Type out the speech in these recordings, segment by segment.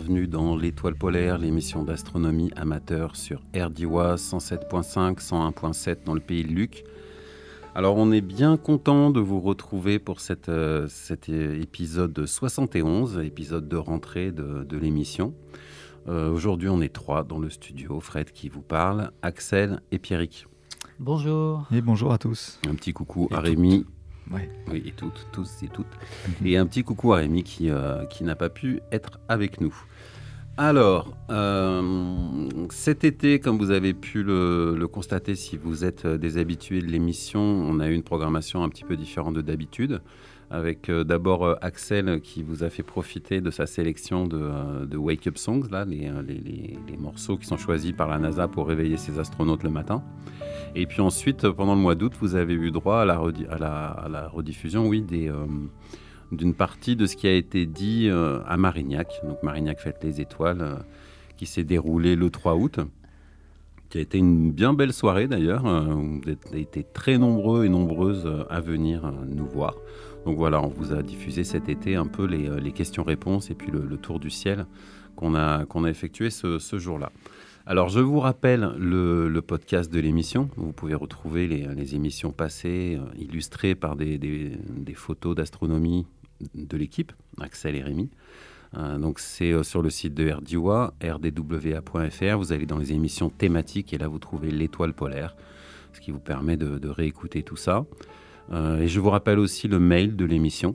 bienvenue dans l'Étoile polaire, l'émission d'astronomie amateur sur RDIWA 107.5, 101.7 dans le pays de Luc. Alors on est bien content de vous retrouver pour cet épisode 71, épisode de rentrée de l'émission. Aujourd'hui on est 3 dans le studio, Fred qui vous parle, Axel et Pierrick. Bonjour. Et bonjour à tous. Un petit coucou à Rémi. Ouais. Oui, et tous et toutes. Et un petit coucou à Rémi qui n'a pas pu être avec nous. Alors, cet été, comme vous avez pu le constater si vous êtes des habitués de l'émission, on a eu une programmation un petit peu différente de d'habitude, avec d'abord Axel qui vous a fait profiter de sa sélection de Wake Up Songs, là, les morceaux qui sont choisis par la NASA pour réveiller ses astronautes le matin. Et puis ensuite, pendant le mois d'août, vous avez eu droit à la rediffusion, d'une partie de ce qui a été dit à Marignac. Donc Marignac Fête les Étoiles, qui s'est déroulée le 3 août, qui a été une bien belle soirée d'ailleurs. Vous avez été très nombreux et nombreuses à venir nous voir. Donc voilà, on vous a diffusé cet été un peu les questions-réponses et puis le tour du ciel qu'on a effectué ce jour-là. Alors, je vous rappelle le podcast de l'émission. Vous pouvez retrouver les émissions passées illustrées par des photos d'astronomie de l'équipe, Axel et Rémi. Donc, c'est sur le site de RDIWA, rdwa.fr. Vous allez dans les émissions thématiques et là, vous trouvez l'Étoile polaire, ce qui vous permet de réécouter tout ça. Et je vous rappelle aussi le mail de l'émission,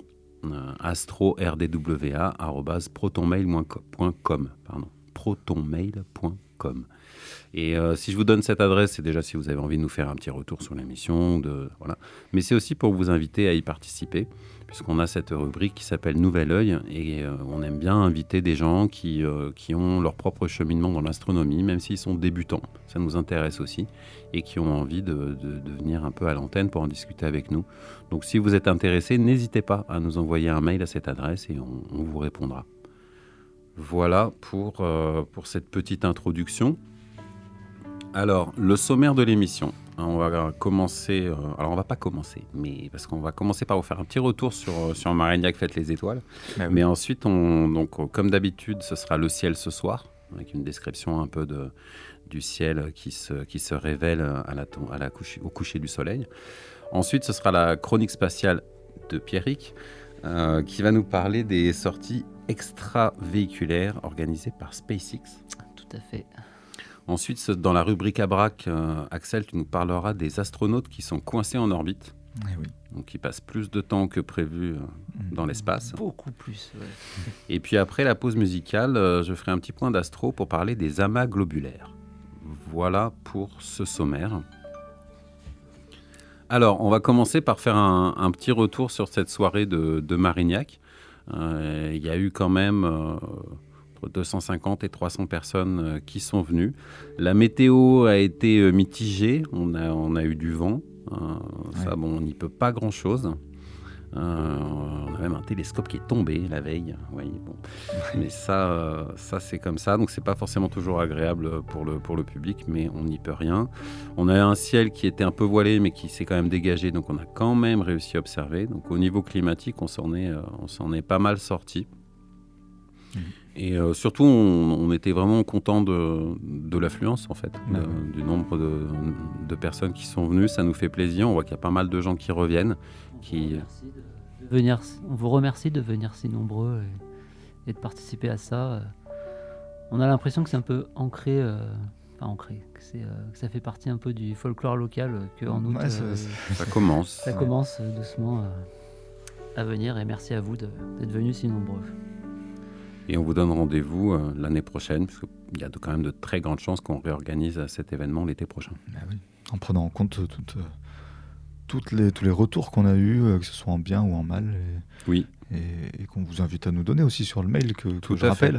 astro-rdwa@protonmail.com. protonmail.com. Et si je vous donne cette adresse, c'est déjà si vous avez envie de nous faire un petit retour sur l'émission, voilà. Mais c'est aussi pour vous inviter à y participer, puisqu'on a cette rubrique qui s'appelle Nouvel Œil, et on aime bien inviter des gens qui ont leur propre cheminement dans l'astronomie, même s'ils sont débutants, ça nous intéresse aussi, et qui ont envie de venir un peu à l'antenne pour en discuter avec nous. Donc si vous êtes intéressé, n'hésitez pas à nous envoyer un mail à cette adresse et on vous répondra. Voilà pour cette petite introduction. Alors, le sommaire de l'émission. On va commencer... alors, on ne va pas commencer, mais parce qu'on va commencer par vous faire un petit retour sur Marignac Fête les Étoiles. Ah oui. Mais ensuite, comme d'habitude, ce sera le ciel ce soir, avec une description un peu du ciel qui se révèle au coucher du soleil. Ensuite, ce sera la chronique spatiale de Pierrick, qui va nous parler des sorties extravéhiculaires organisées par SpaceX. Tout à fait. Ensuite, dans la rubrique à braque, Axel, tu nous parleras des astronautes qui sont coincés en orbite. Oui. Donc, qui passent plus de temps que prévu dans l'espace. Beaucoup plus, ouais. Et puis après la pause musicale, je ferai un petit point d'astro pour parler des amas globulaires. Voilà pour ce sommaire. Alors, on va commencer par faire un petit retour sur cette soirée de Marignac. Il y a eu quand même entre 250 et 300 personnes qui sont venues. La météo a été mitigée, on a eu du vent. Ça, bon, on n'y peut pas grand-chose. On a même un télescope qui est tombé la veille. Oui, bon. Mais ça c'est comme ça. Donc, c'est pas forcément toujours agréable pour le public, mais on n'y peut rien. On a un ciel qui était un peu voilé, mais qui s'est quand même dégagé. Donc, on a quand même réussi à observer. Donc, au niveau climatique, on s'en est pas mal sorti. Et surtout, on était vraiment content de l'affluence, en fait, du nombre de personnes qui sont venues. Ça nous fait plaisir. On voit qu'il y a pas mal de gens qui reviennent. On vous remercie de venir si nombreux et de participer à ça. On a l'impression que c'est un peu ancré, que ça fait partie un peu du folklore local, qu'en août, ça commence. Ça commence doucement à venir, et merci à vous d'être venus si nombreux. Et on vous donne rendez-vous l'année prochaine, parce qu'il y a quand même de très grandes chances qu'on réorganise cet événement l'été prochain. Oui. En prenant en compte tous les retours qu'on a eus, que ce soit en bien ou en mal, oui. Et qu'on vous invite à nous donner aussi sur le mail que je rappelle,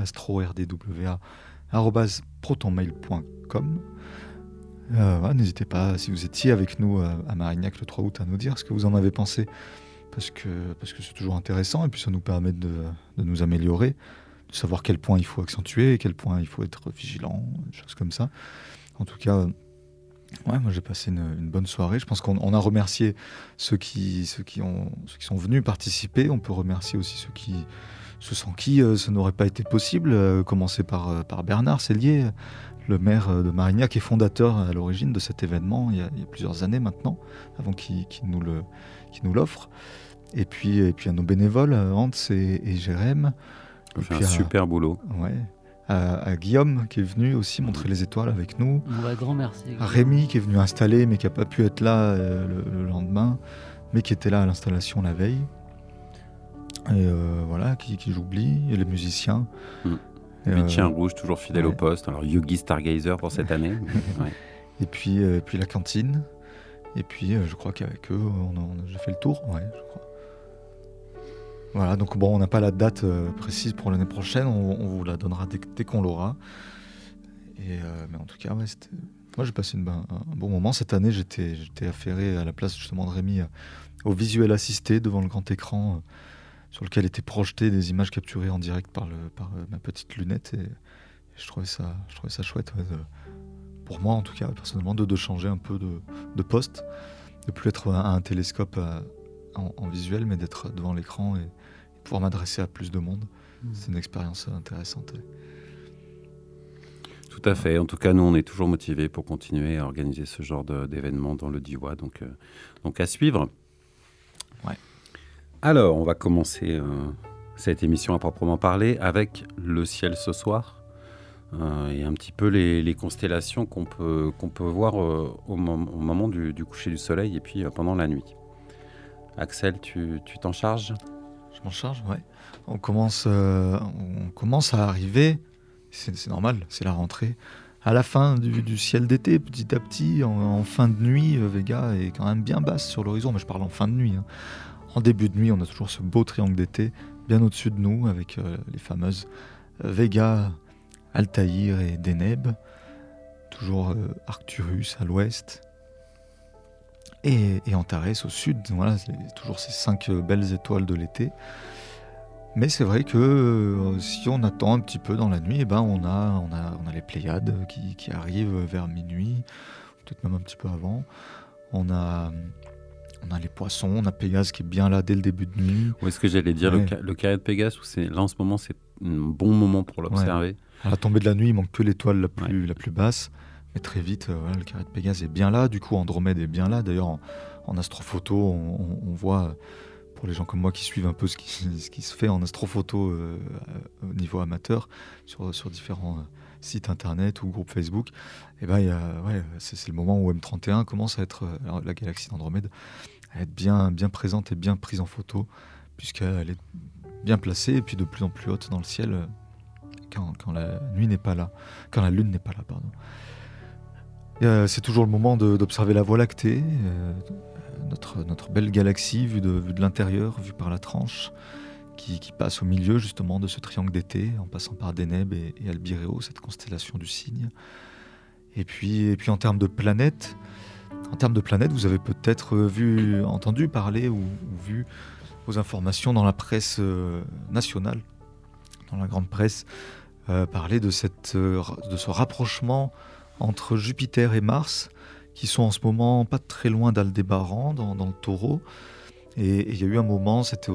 astro-rdwa@protonmail.com. N'hésitez pas, si vous étiez avec nous à Marignac le 3 août, à nous dire ce que vous en avez pensé, parce que c'est toujours intéressant, et puis ça nous permet de nous améliorer, de savoir quel point il faut accentuer, quel point il faut être vigilant, des choses comme ça. En tout cas, moi j'ai passé une bonne soirée. Je pense qu'on a remercié ceux qui sont venus participer. On peut remercier aussi sans qui ça n'aurait pas été possible. Commencer par Bernard Sellier, le maire de Marignac et fondateur à l'origine de cet événement il y a plusieurs années maintenant, avant qu'il nous l'offre. Et puis à nos bénévoles, Hans et Jérém. On fait un super boulot. Ouais. À Guillaume qui est venu aussi montrer les étoiles avec nous. Un grand merci. À Rémi qui est venu installer mais qui n'a pas pu être là le lendemain, mais qui était là à l'installation la veille. Et voilà, qui j'oublie, et les musiciens. Chien Rouge, toujours fidèle au poste. Alors Yogi Stargazer pour cette année. Ouais. Et puis la cantine. Et puis je crois qu'avec eux, on a déjà fait le tour. Ouais, je crois. Voilà, donc bon, on n'a pas la date précise pour l'année prochaine. On vous la donnera dès qu'on l'aura. Mais en tout cas, ouais, moi j'ai passé un bon moment. Cette année, j'étais affairé à la place justement de Rémi au visuel assisté devant le grand écran sur lequel étaient projetées des images capturées en direct par ma petite lunette. Et je trouvais ça chouette, ouais, pour moi en tout cas, personnellement, de changer un peu de poste, de plus être à un télescope en visuel, mais d'être devant l'écran et pouvoir m'adresser à plus de monde. C'est une expérience intéressante. Tout à fait. En tout cas, nous, on est toujours motivés pour continuer à organiser ce genre d'événements dans le Diois. Donc à suivre. Ouais. Alors, on va commencer cette émission à proprement parler avec le ciel ce soir et un petit peu les constellations qu'on peut voir au moment du coucher du soleil et puis pendant la nuit. Axel, tu t'en charges ? Je m'en charge, ouais. On commence à arriver, c'est normal, c'est la rentrée, à la fin du ciel d'été, petit à petit, en fin de nuit. Vega est quand même bien basse sur l'horizon, mais je parle en fin de nuit. En début de nuit, on a toujours ce beau triangle d'été, bien au-dessus de nous, avec les fameuses Vega, Altaïr et Deneb, toujours Arcturus à l'ouest, et Antares au sud. Voilà, c'est toujours ces 5 belles étoiles de l'été. Mais c'est vrai que si on attend un petit peu dans la nuit, on a les Pléiades qui arrivent vers minuit, peut-être même un petit peu avant. On a les Poissons, on a Pégase qui est bien là dès le début de nuit. Où est-ce que j'allais dire, ouais. Le carré de Pégase, là en ce moment c'est un bon moment pour l'observer. Ouais. À la tombée de la nuit, il manque que l'étoile la plus basse. Mais très vite, le carré de Pégase est bien là. Du coup, Andromède est bien là. D'ailleurs, en astrophoto, on voit, pour les gens comme moi qui suivent un peu ce qui se fait en astrophoto au niveau amateur, sur différents sites internet ou groupes Facebook, c'est le moment où M31 commence à être, la galaxie d'Andromède, à être bien présente et bien prise en photo, puisqu'elle est bien placée et puis de plus en plus haute dans le ciel quand la nuit n'est pas là, quand la lune n'est pas là, pardon. C'est toujours le moment d'observer la Voie lactée, notre belle galaxie vue de l'intérieur, vue par la tranche, qui passe au milieu justement de ce triangle d'été, en passant par Deneb et Albireo, cette constellation du Cygne. Et puis en termes de planètes, vous avez peut-être entendu parler ou vu vos informations dans la presse nationale, dans la grande presse, parler de ce rapprochement entre Jupiter et Mars, qui sont en ce moment pas très loin d'Aldébaran, dans le Taureau. Et il y a eu un moment, c'était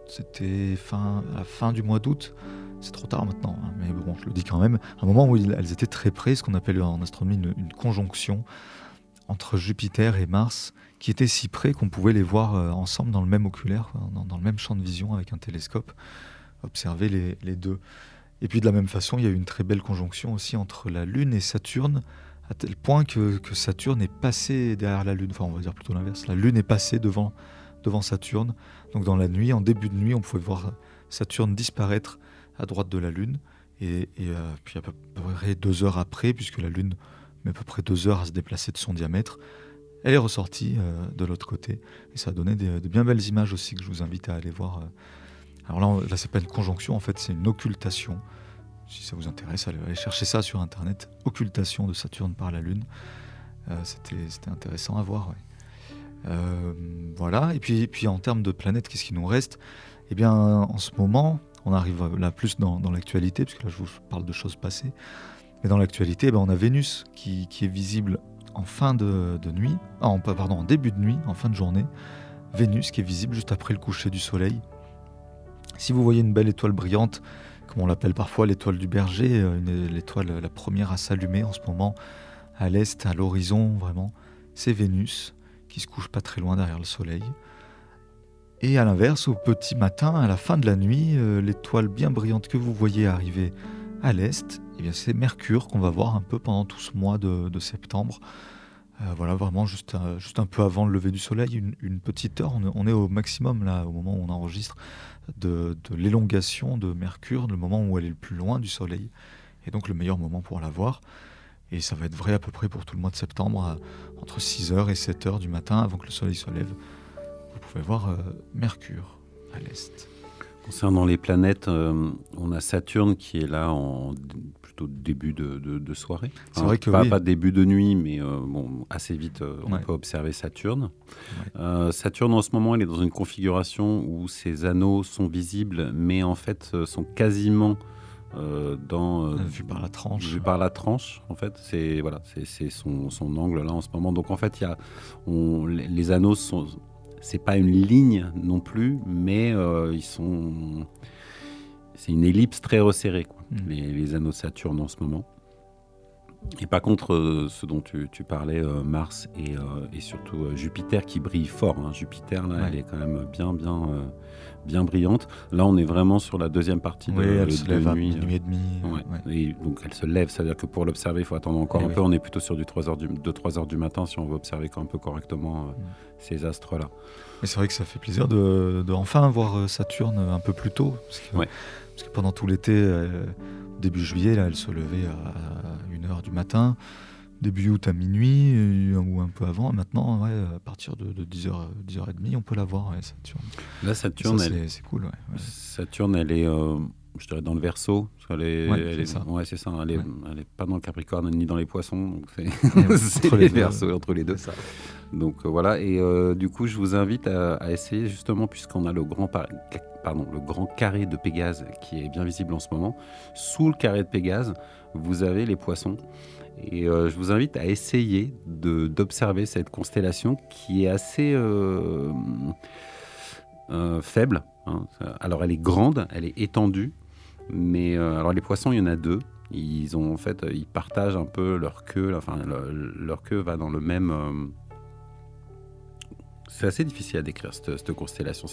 à la fin du mois d'août, c'est trop tard maintenant, mais bon, je le dis quand même, un moment où elles étaient très près, ce qu'on appelle en astronomie une conjonction entre Jupiter et Mars, qui était si près qu'on pouvait les voir ensemble dans le même oculaire, dans le même champ de vision avec un télescope, observer les deux. Et puis de la même façon, il y a eu une très belle conjonction aussi entre la Lune et Saturne, à tel point que Saturne est passé derrière la Lune, enfin on va dire plutôt l'inverse, la Lune est passée devant Saturne. Donc dans la nuit, en début de nuit, on pouvait voir Saturne disparaître à droite de la Lune, et puis à peu près 2 heures après, puisque la Lune met à peu près 2 heures à se déplacer de son diamètre, elle est ressortie de l'autre côté, et ça a donné de bien belles images aussi que je vous invite à aller voir. Alors là c'est pas une conjonction, en fait c'est une occultation. Si ça vous intéresse, allez chercher ça sur internet, occultation de Saturne par la Lune. C'était intéressant à voir, ouais. Voilà, et puis en termes de planètes, qu'est-ce qui nous reste ? Eh bien, en ce moment, on arrive là plus dans l'actualité, puisque là je vous parle de choses passées, mais dans l'actualité, on a Vénus qui est visible en fin de nuit, en début de nuit, en fin de journée. Vénus qui est visible juste après le coucher du soleil. Si vous voyez une belle étoile brillante, comme on l'appelle parfois l'étoile du berger, l'étoile la première à s'allumer en ce moment, à l'est, à l'horizon, vraiment, c'est Vénus, qui se couche pas très loin derrière le soleil. Et à l'inverse, au petit matin, à la fin de la nuit, l'étoile bien brillante que vous voyez arriver à l'est, eh bien c'est Mercure qu'on va voir un peu pendant tout ce mois de septembre. Voilà, vraiment juste un peu avant le lever du soleil, une petite heure. On est au maximum, là, au moment où on enregistre, de l'élongation de Mercure, le moment où elle est le plus loin du soleil. Et donc le meilleur moment pour la voir. Et ça va être vrai à peu près pour tout le mois de septembre, entre 6h et 7h du matin, avant que le soleil se lève. Vous pouvez voir Mercure à l'est. Concernant les planètes, on a Saturne qui est là en plutôt début de soirée. C'est vrai que pas début de nuit, mais assez vite, on peut observer Saturne. Ouais. Saturne, en ce moment, elle est dans une configuration où ses anneaux sont visibles, mais en fait, sont quasiment vu par la tranche. Vu par la tranche, en fait. C'est son angle là en ce moment. Donc, en fait, les anneaux sont... C'est pas une ligne non plus, mais c'est une ellipse très resserrée, quoi, les anneaux de Saturne en ce moment. Et par contre, ce dont tu parlais, Mars et surtout Jupiter qui brille fort. Hein. Jupiter, là, elle est quand même bien brillante. Là, on est vraiment sur la deuxième partie de elle se lève à nuit. minuit et demi. Et donc, elle se lève, c'est-à-dire que pour l'observer, il faut attendre encore un peu. On est plutôt sur du 2-3 heures du matin si on veut observer un peu correctement ces astres-là. Mais c'est vrai que ça fait plaisir de enfin voir Saturne un peu plus tôt. Parce que pendant tout l'été, début juillet, là, elle se levait à 1h du matin. Début août à minuit ou un peu avant. Et maintenant, à partir de 10h, 10h30, on peut la voir, Saturne. Là, Saturne, c'est cool. Saturne, elle est, je dirais, dans le Verseau. C'est ça. Ouais, c'est ça. Elle est pas dans le Capricorne ni dans les Poissons. Donc c'est les Verseaux entre les deux. Ça. Donc voilà. Et du coup, je vous invite à essayer, justement, puisqu'on a le grand carré de Pégase qui est bien visible en ce moment. Sous le carré de Pégase, vous avez les Poissons. Et je vous invite à essayer d'observer cette constellation qui est assez faible. Hein. Alors elle est grande, elle est étendue, mais alors les poissons, il y en a deux. Ils partagent un peu leur queue. Leur queue va dans le même. C'est assez difficile à décrire cette constellation.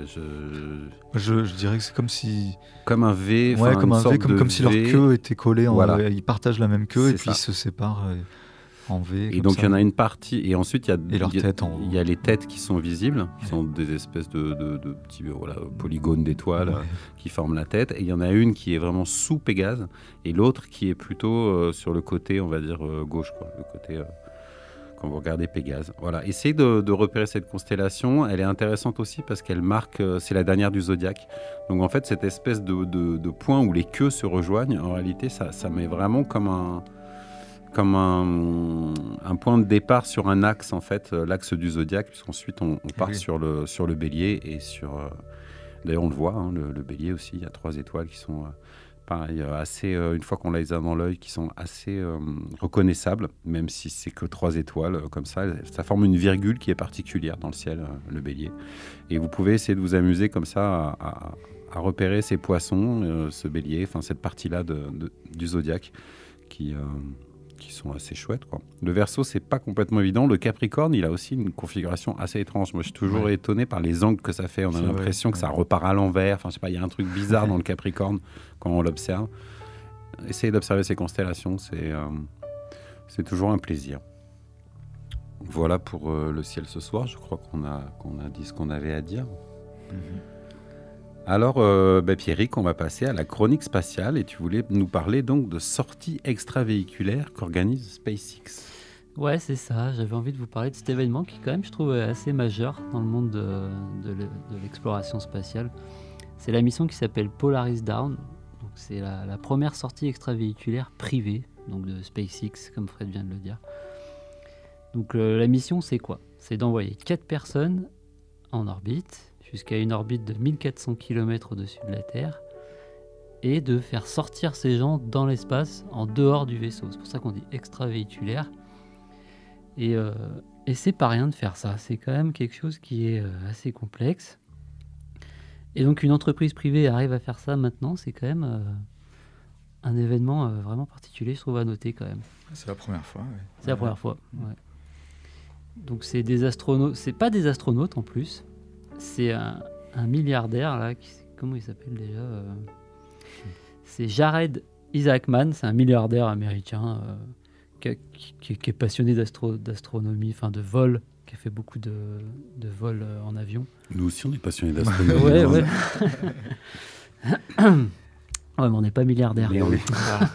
Je dirais que c'est comme un V. Comme si leur queue était collée. Voilà. Ils partagent la même queue et puis ils se séparent en V. Et donc il y en a une partie. Et ensuite il y a les têtes qui sont visibles, qui sont des espèces de petits polygones d'étoiles qui forment la tête. Et il y en a une qui est vraiment sous Pégase et l'autre qui est plutôt sur le côté, on va dire gauche, quoi, le côté. Quand vous regardez Pégase. Voilà. Essayez de repérer cette constellation. Elle est intéressante aussi parce qu'elle marque, c'est la dernière du zodiaque. Donc en fait, cette espèce de point où les queues se rejoignent, en réalité, ça met vraiment comme un point de départ sur un axe, en fait, l'axe du zodiaque, puisqu'ensuite on part sur le bélier et sur... D'ailleurs, on le voit, hein, le bélier aussi, il y a 3 étoiles qui sont... pareil, une fois qu'on les a dans l'œil, qui sont assez reconnaissables, même si c'est que 3 étoiles, comme ça forme une virgule qui est particulière dans le ciel, le bélier. Et vous pouvez essayer de vous amuser comme ça à repérer ces poissons, ce bélier, cette partie-là du zodiaque qui sont assez chouettes, quoi. Le Verseau, c'est pas complètement évident. Le Capricorne, il a aussi une configuration assez étrange. Moi, je suis toujours étonné par les angles que ça fait. On a l'impression que ça repart à l'envers. Je sais pas, il y a un truc bizarre dans le Capricorne quand on l'observe. Essayez d'observer ces constellations, c'est toujours un plaisir. Voilà pour le ciel ce soir. Je crois qu'on a dit ce qu'on avait à dire. Alors, Pierrick, on va passer à la chronique spatiale et tu voulais nous parler donc de sorties extravéhiculaires qu'organise SpaceX. Ouais, c'est ça. J'avais envie de vous parler de cet événement qui, quand même, je trouve assez majeur dans le monde de l'exploration spatiale. C'est la mission qui s'appelle Polaris Dawn. Donc, c'est la première sortie extravéhiculaire privée, donc de SpaceX, comme Fred vient de le dire. Donc, la mission, c'est quoi ? C'est d'envoyer 4 personnes en orbite, jusqu'à une orbite de 1400 km au-dessus de la Terre, et de faire sortir ces gens dans l'espace, en dehors du vaisseau. C'est pour ça qu'on dit extravéhiculaire. Et c'est pas rien de faire ça. C'est quand même quelque chose qui est assez complexe. Et donc une entreprise privée arrive à faire ça maintenant, c'est quand même un événement vraiment particulier, je trouve, à noter quand même. C'est la première fois. Ouais. C'est la première fois. Ouais. Donc c'est des astronautes, c'est pas des astronautes en plus, c'est un milliardaire là, comment il s'appelle déjà c'est Jared Isaacman, c'est un milliardaire américain qui est passionné d'astronomie, enfin de vol, qui a fait beaucoup de vols en avion. Nous aussi, on est passionnés d'astronomie. Ouais. Ouais, mais on n'est pas milliardaire. Mais on est...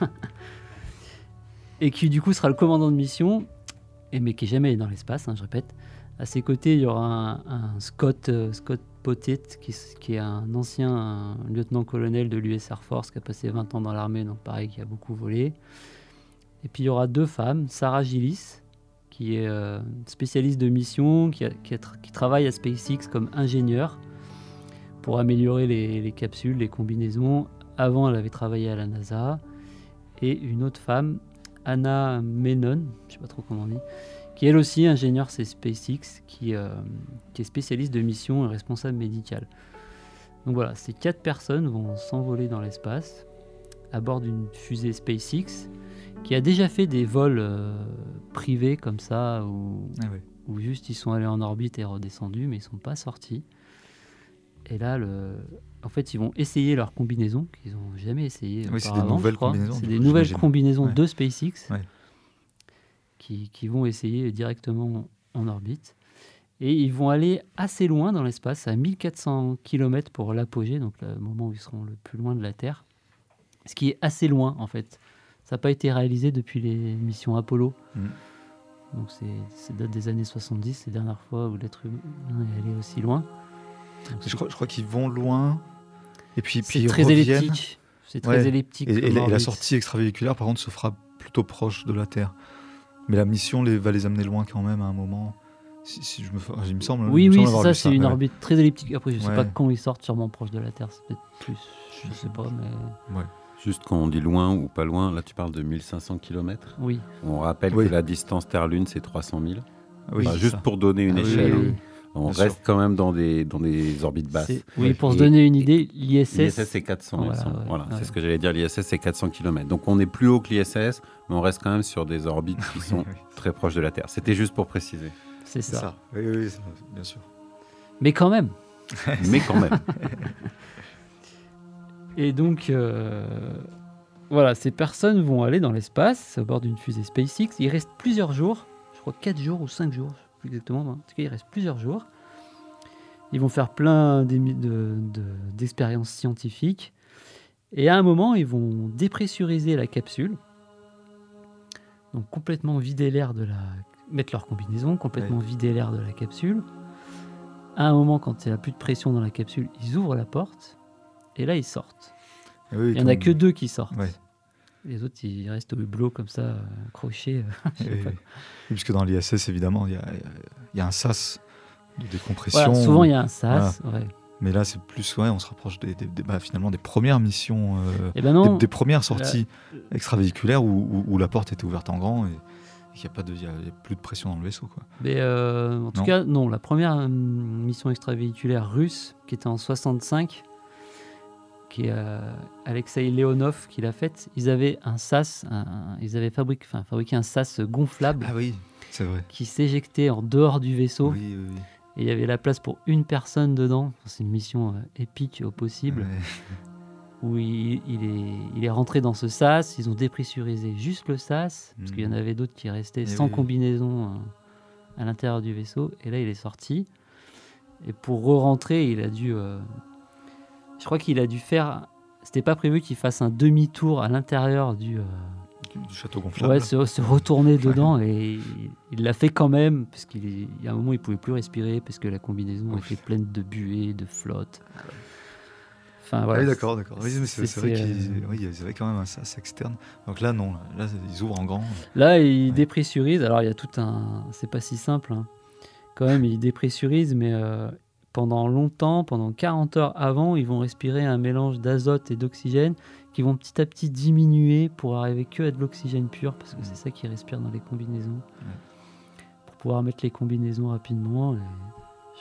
Et qui du coup sera le commandant de mission, mais qui n'est jamais allé dans l'espace, je répète. À ses côtés, il y aura un Scott Pottet, qui est un ancien lieutenant-colonel de l'US Air Force, qui a passé 20 ans dans l'armée, donc pareil, qui a beaucoup volé. Et puis il y aura 2 femmes, Sarah Gillis, qui est spécialiste de mission, qui travaille à SpaceX comme ingénieure pour améliorer les capsules, les combinaisons. Avant, elle avait travaillé à la NASA. Et une autre femme, Anna Menon, je ne sais pas trop comment on dit, qui est elle aussi ingénieure chez SpaceX, qui est spécialiste de mission et responsable médical. Donc voilà, ces 4 personnes vont s'envoler dans l'espace à bord d'une fusée SpaceX qui a déjà fait des vols privés comme ça, où juste ils sont allés en orbite et redescendus, mais ils ne sont pas sortis. Et là, en fait, ils vont essayer leur combinaison qu'ils n'ont jamais essayé auparavant. C'est des nouvelles combinaisons. C'est des nouvelles combinaisons de SpaceX qui vont essayer directement en orbite. Et ils vont aller assez loin dans l'espace, à 1400 km pour l'apogée, donc le moment où ils seront le plus loin de la Terre. Ce qui est assez loin, en fait. Ça n'a pas été réalisé depuis les missions Apollo. Donc c'est date des années 70, c'est la dernière fois où l'être humain est allé aussi loin. Je crois qu'ils vont loin. Et puis c'est très elliptique. C'est très elliptique. Et la sortie extravéhiculaire, par contre, se fera plutôt proche de la Terre. Mais la mission va les amener loin quand même à un moment. Si il me semble. Oui, c'est ça. C'est une orbite très elliptique. Après, je ne sais pas quand ils sortent, sûrement proche de la Terre. C'est peut-être plus. Je ne sais pas, mais. Ouais. Juste quand on dit loin ou pas loin, là tu parles de 1500 km. Oui. On rappelle que la distance Terre-Lune c'est 300 000. Oui, juste pour donner une échelle. Oui. On reste quand même dans des orbites basses. Pour se donner une idée, l'ISS c'est 400. Voilà. C'est ce que j'allais dire, l'ISS c'est 400 km. Donc on est plus haut que l'ISS, mais on reste quand même sur des orbites qui sont très proches de la Terre. C'était juste pour préciser. C'est ça. Oui, bien sûr. Mais quand même. Et donc, voilà, ces personnes vont aller dans l'espace à bord d'une fusée SpaceX. Il reste plusieurs jours, je crois 4 jours ou 5 jours, je ne sais plus exactement. En tout cas, il reste plusieurs jours. Ils vont faire plein d'expériences scientifiques. Et à un moment, ils vont dépressuriser la capsule. Donc complètement vider l'air mettre leur combinaison, complètement vider l'air de la capsule. À un moment, quand il n'y a plus de pression dans la capsule, ils ouvrent la porte. Et là, ils sortent. Il n'y en a que 2 qui sortent. Les autres, ils restent au hublot comme ça, accrochés. Puisque dans l'ISS, évidemment, il y a un sas de décompression. Voilà, souvent, il y a un sas. Voilà. Mais là, c'est plus, on se rapproche finalement des premières missions, des premières sorties extravéhiculaires où la porte était ouverte en grand et qu'il n'y a plus de pression dans le vaisseau. Quoi. Mais en tout cas, non. La première mission extravéhiculaire russe, qui était en 65, qui est Alexei Leonov qui l'a faite, ils avaient un sas, ils avaient fabriqué un sas gonflable c'est vrai. Qui s'éjectait en dehors du vaisseau. Oui. Et il y avait la place pour une personne dedans. C'est une mission épique au possible. Où il est rentré dans ce sas. Ils ont dépressurisé juste le sas, parce qu'il y en avait d'autres qui restaient sans combinaison à l'intérieur du vaisseau. Et là, il est sorti. Et pour re-rentrer, il a dû... je crois qu'il a dû faire... C'était pas prévu qu'il fasse un demi-tour à l'intérieur du château gonflable. Se retourner dedans. Et il l'a fait quand même, parce qu'il y a un moment, il pouvait plus respirer, parce que la combinaison était pleine de buée, de flotte. Enfin, voilà, d'accord. Oui, mais c'est vrai qu'il y avait quand même un sas externe. Donc là, non. Là, ils ouvrent en grand. Là, ils dépressurisent. Alors, il y a tout un... C'est pas si simple. Quand même, ils dépressurisent, mais pendant longtemps, pendant 40 heures avant, ils vont respirer un mélange d'azote et d'oxygène qui vont petit à petit diminuer pour arriver que à de l'oxygène pur, parce que c'est ça qu'ils respirent dans les combinaisons. Pour pouvoir mettre les combinaisons rapidement. Et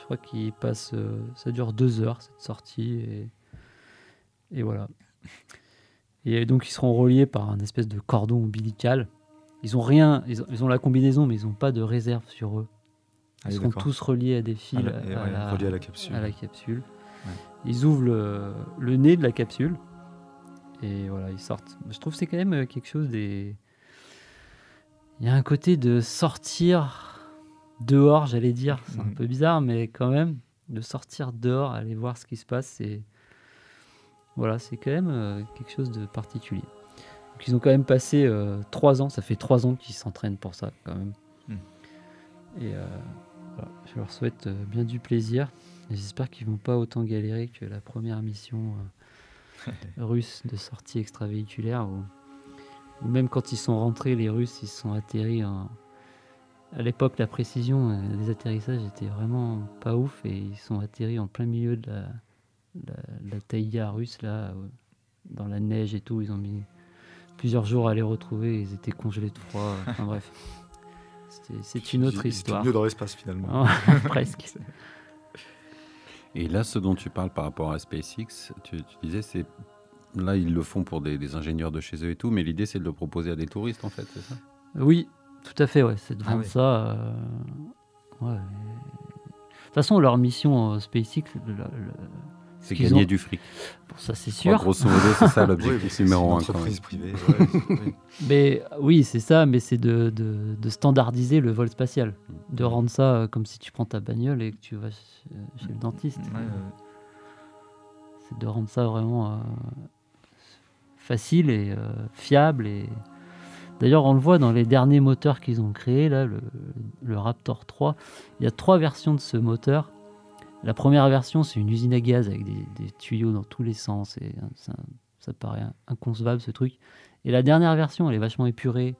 Je crois qu'il passe, ça dure 2 heures cette sortie et voilà. Et donc ils seront reliés par un espèce de cordon ombilical. Ils ont rien, ils ont la combinaison, mais ils n'ont pas de réserve sur eux. Ils seront tous reliés à des fils reliés à la capsule. À la capsule. Ouais. Ils ouvrent le nez de la capsule et voilà, ils sortent. Je trouve que c'est quand même quelque chose des. Il y a un côté de sortir dehors, j'allais dire. C'est un peu bizarre, mais quand même, de sortir dehors, aller voir ce qui se passe, voilà, c'est quand même quelque chose de particulier. Donc, ils ont quand même passé 3 ans. Ça fait 3 ans qu'ils s'entraînent pour ça, quand même. Et voilà, je leur souhaite bien du plaisir. Et j'espère qu'ils vont pas autant galérer que la première mission russe de sortie extravéhiculaire. Ou même quand ils sont rentrés, les Russes, ils se sont atterris. À l'époque, la précision des atterrissages était vraiment pas ouf. Et ils sont atterris en plein milieu de la taïga russe, là, dans la neige et tout. Ils ont mis plusieurs jours à les retrouver. Ils étaient congelés de froid. Enfin bref. C'est une autre histoire. C'est mieux dans l'espace, finalement. Presque. Et là, ce dont tu parles par rapport à SpaceX, tu disais, là, ils le font pour des ingénieurs de chez eux et tout, mais l'idée, c'est de le proposer à des touristes, en fait, c'est ça ? Oui, tout à fait, ouais. C'est de vendre ça. Ouais. De toute façon, leur mission SpaceX, c'est gagner du fric. Bon, ça, c'est sûr. Grosso modo, c'est ça l'objectif numéro 1. Entreprise privée. Mais oui, c'est ça, mais c'est de standardiser le vol spatial. De rendre ça comme si tu prends ta bagnole et que tu vas chez le dentiste. C'est de rendre ça vraiment facile et fiable. Et d'ailleurs, on le voit dans les derniers moteurs qu'ils ont créés, là, le Raptor 3. Il y a 3 versions de ce moteur. La première version, c'est une usine à gaz avec des tuyaux dans tous les sens. Et ça paraît inconcevable, ce truc. Et la dernière version, elle est vachement épurée.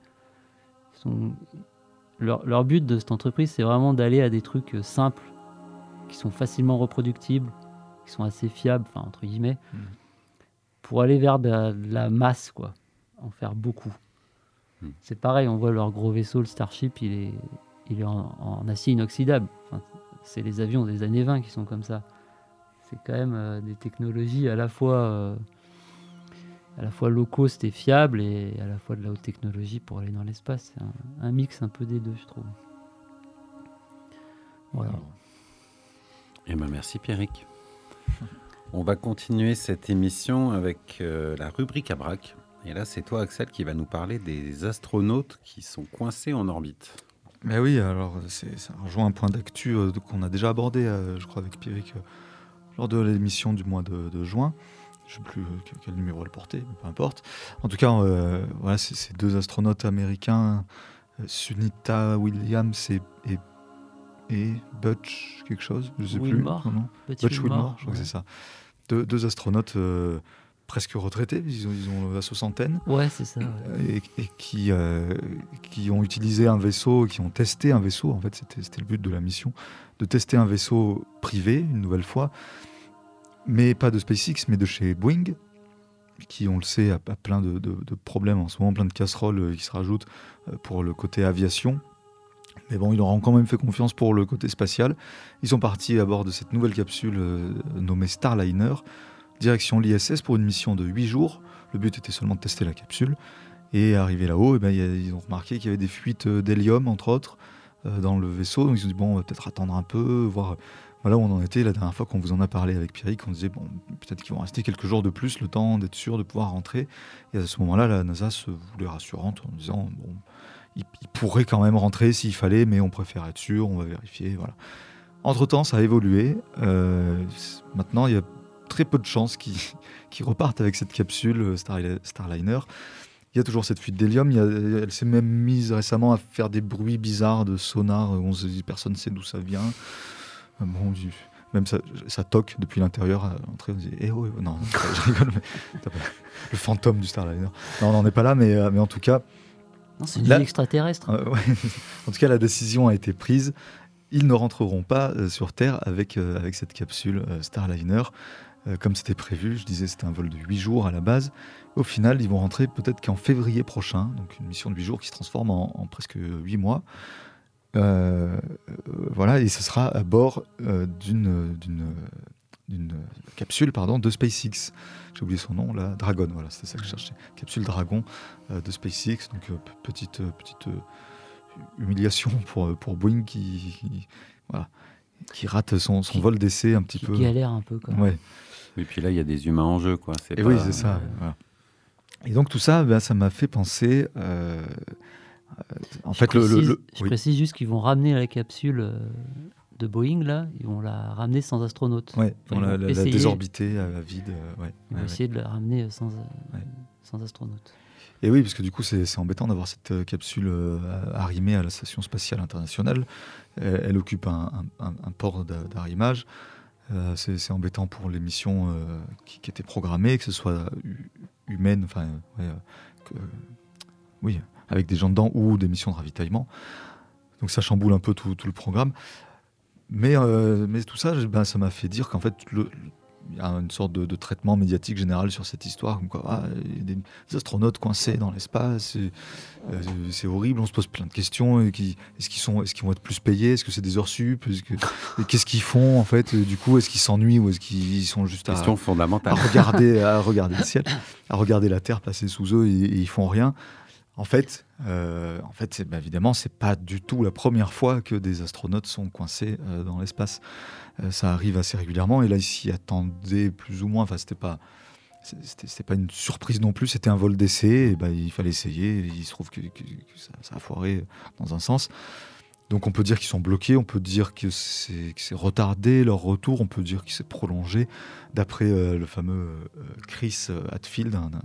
Leur but de cette entreprise, c'est vraiment d'aller à des trucs simples, qui sont facilement reproductibles, qui sont assez fiables, enfin, entre guillemets, pour aller vers de la masse, quoi. En faire beaucoup. C'est pareil, on voit leur gros vaisseau, le Starship, il est en acier inoxydable. Enfin, c'est les avions des années 20 qui sont comme ça. C'est quand même des technologies à la fois low cost et fiable, et à la fois de la haute technologie pour aller dans l'espace. C'est un mix un peu des deux, je trouve. Voilà. Eh ben merci Pierrick. On va continuer cette émission avec la rubrique à braque. Et là, c'est toi, Axel, qui va nous parler des astronautes qui sont coincés en orbite. Mais oui, alors ça rejoint un point d'actu qu'on a déjà abordé, je crois, avec Pierrick lors de l'émission du mois de juin. Je ne sais plus quel numéro elle portait, mais peu importe. En tout cas, voilà, c'est ces 2 astronautes américains, Sunita Williams et Butch quelque chose, je ne sais Wilmore. plus. Butch Wilmore, je crois que c'est ça. 2 astronautes presque retraités, ils ont la 60aine. Ouais, c'est ça. Ouais. Et qui ont utilisé un vaisseau, qui ont testé un vaisseau. En fait, c'était le but de la mission, de tester un vaisseau privé, une nouvelle fois, mais pas de SpaceX, mais de chez Boeing, qui, on le sait, a plein de problèmes en ce moment, plein de casseroles qui se rajoutent pour le côté aviation. Mais bon, ils leur ont quand même fait confiance pour le côté spatial. Ils sont partis à bord de cette nouvelle capsule nommée Starliner, direction l'ISS pour une mission de 8 jours. Le but était seulement de tester la capsule. Et arrivé là-haut, ils ont remarqué qu'il y avait des fuites d'hélium, entre autres, dans le vaisseau. Donc ils ont dit, bon, on va peut-être attendre un peu, voir voilà où on en était. La dernière fois qu'on vous en a parlé avec Pierrick, on disait, bon, peut-être qu'ils vont rester quelques jours de plus, le temps d'être sûr de pouvoir rentrer. Et à ce moment-là, la NASA se voulait rassurante en disant, bon, ils pourraient quand même rentrer s'il fallait, mais on préfère être sûr, on va vérifier, voilà. Entre-temps, ça a évolué. Maintenant, il y a très peu de chances qu'ils repartent avec cette capsule Starliner. Il y a toujours cette fuite d'hélium. Elle s'est même mise récemment à faire des bruits bizarres de sonar. On se dit, personne ne sait d'où ça vient. Bon, même ça toque depuis l'intérieur. À l'entrée, on se dit, non, je rigole, mais le fantôme du Starliner. Non, on n'en est pas là, mais en tout cas... Non, c'est une vie extraterrestre. Ouais. En tout cas, la décision a été prise. Ils ne rentreront pas sur Terre avec cette capsule Starliner. Comme c'était prévu, je disais, c'était un vol de 8 jours à la base. Au final, ils vont rentrer peut-être qu'en février prochain, donc une mission de 8 jours qui se transforme en presque 8 mois. voilà, et ce sera à bord d'une capsule de SpaceX. J'ai oublié son nom, là, Dragon, voilà, c'était ça que je cherchais. Capsule Dragon de SpaceX, donc petite humiliation pour Boeing qui rate son vol d'essai un petit peu. Qui galère un peu, quoi. Ouais. Et puis là, il y a des humains en jeu, quoi. Et oui, c'est ça. Voilà. Et donc tout ça, ça m'a fait penser. En fait, je précise juste qu'ils vont ramener la capsule de Boeing, là, ils vont la ramener sans astronaute. Ouais, ils vont la désorbiter à vide. Ils vont essayer de la ramener sans astronaute. Et oui, parce que du coup, c'est embêtant d'avoir cette capsule arrimée à la Station Spatiale Internationale. Elle occupe un port d'arrimage. C'est embêtant pour les missions qui étaient programmées, que ce soit humaines, avec des gens dedans, ou des missions de ravitaillement. Donc ça chamboule un peu tout le programme. Mais tout ça, ça m'a fait dire qu'en fait, il y a une sorte de traitement médiatique général sur cette histoire, comme quoi il y a des astronautes coincés dans l'espace, c'est horrible, on se pose plein de questions. Est-ce qu'ils vont être plus payés? Est-ce que c'est des heures sup? Qu'est-ce qu'ils font en fait? Du coup, est-ce qu'ils s'ennuient ou est-ce qu'ils sont juste à regarder le ciel, à regarder la Terre passer sous eux et ils font rien? En fait, évidemment, c'est pas du tout la première fois que des astronautes sont coincés dans l'espace. Ça arrive assez régulièrement, et là, ils s'y attendaient plus ou moins. Enfin, c'était pas une surprise non plus. C'était un vol d'essai, et il fallait essayer. Et il se trouve que ça a foiré dans un sens. Donc, on peut dire qu'ils sont bloqués. On peut dire que c'est retardé leur retour. On peut dire qu'il s'est prolongé. D'après le fameux Chris Hadfield, un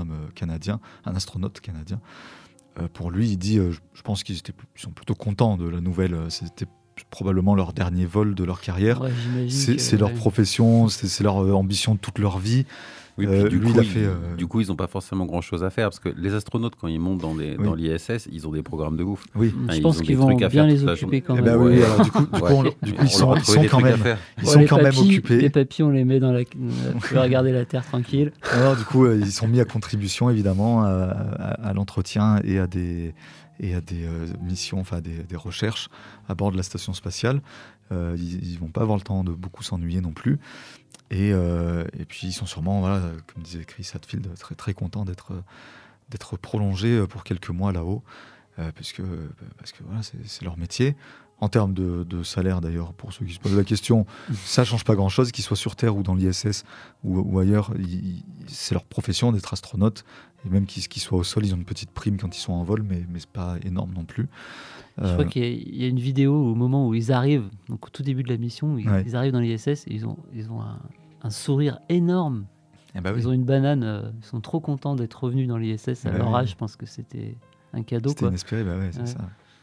astronaute canadien. Pour lui, il dit, je pense qu'ils sont plutôt contents de la nouvelle. C'était probablement leur dernier vol de leur carrière. Ouais, c'est leur profession, c'est leur ambition de toute leur vie. Oui, puis du coup, ils n'ont pas forcément grand-chose à faire, parce que les astronautes, quand ils montent dans l'ISS, ils ont des programmes de ouf. Oui. Je pense qu'ils vont bien les occuper quand même. Oui, alors, du coup, ils sont quand même occupés. Les papilles, on les met on peut regarder la Terre tranquille. Alors, du coup, ils sont mis à contribution, évidemment, à l'entretien et à des missions, des recherches à bord de la station spatiale. Ils vont pas avoir le temps de beaucoup s'ennuyer non plus. Et puis ils sont sûrement, comme disait Chris Hadfield, très, très contents d'être prolongés pour quelques mois là-haut, parce que c'est leur métier. En termes de salaire, d'ailleurs, pour ceux qui se posent la question, ça ne change pas grand-chose, qu'ils soient sur Terre ou dans l'ISS ou ailleurs. C'est leur profession d'être astronaute. Et même qu'ils soient au sol, ils ont une petite prime quand ils sont en vol, mais ce n'est pas énorme non plus. Je crois qu'il y a une vidéo au moment où ils arrivent, donc au tout début de la mission, ils arrivent dans l'ISS et ils ont un sourire énorme. Ils ont une banane, ils sont trop contents d'être revenus dans l'ISS. À leur âge, je pense que c'était un cadeau. C'était inespéré, c'est ça.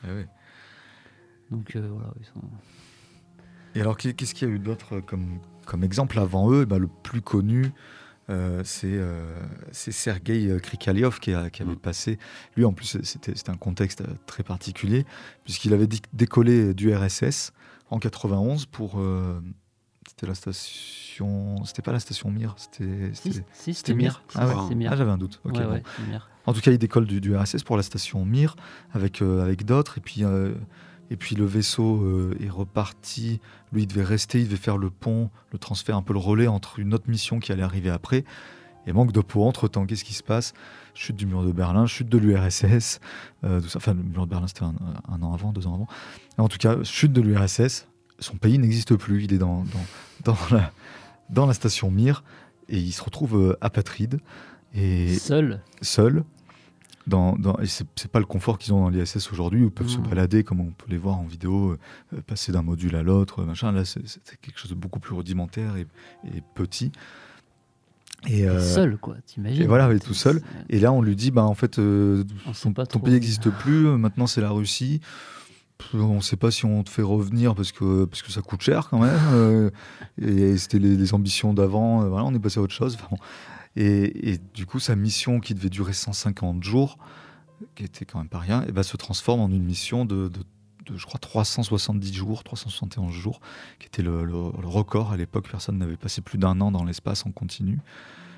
Donc voilà, ils sont... Et alors, qu'est-ce qu'il y a eu d'autre comme exemple avant eux? Le plus connu, c'est Sergueï Krikalev qui avait passé. Lui, en plus, c'était un contexte très particulier, puisqu'il avait décollé du RSS en 91 pour... c'était la station... C'était pas la station Mir, c'était Mir. J'avais un doute. Okay, bon. Mir. En tout cas, il décolle du RSS pour la station Mir avec d'autres, et puis le vaisseau est reparti. Lui, il devait rester, il devait faire le pont, le transfert, un peu le relais entre une autre mission qui allait arriver après. Et manque de peau entre-temps. Qu'est-ce qui se passe? Chute du mur de Berlin, chute de l'URSS. Tout ça. Enfin, le mur de Berlin, c'était 2 ans avant. Et en tout cas, chute de l'URSS. Son pays n'existe plus. Il est dans la station Mir et il se retrouve apatride. Et seul. Et c'est pas le confort qu'ils ont dans l'ISS aujourd'hui, où ils peuvent se balader comme on peut les voir en vidéo, passer d'un module à l'autre, machin. Là, c'est quelque chose de beaucoup plus rudimentaire et petit. Et seul, quoi, t'imagines. Et voilà, il est tout seul. Et là, on lui dit, en fait, ton pays n'existe plus, maintenant c'est la Russie. On ne sait pas si on te fait revenir parce que ça coûte cher quand même. Et c'était les ambitions d'avant. On est passé à autre chose. Enfin, bon. Et du coup, sa mission qui devait durer 150 jours, qui était quand même pas rien, se transforme en une mission de je crois, 370 jours, 371 jours, qui était le record à l'époque. Personne n'avait passé plus d'1 an dans l'espace en continu.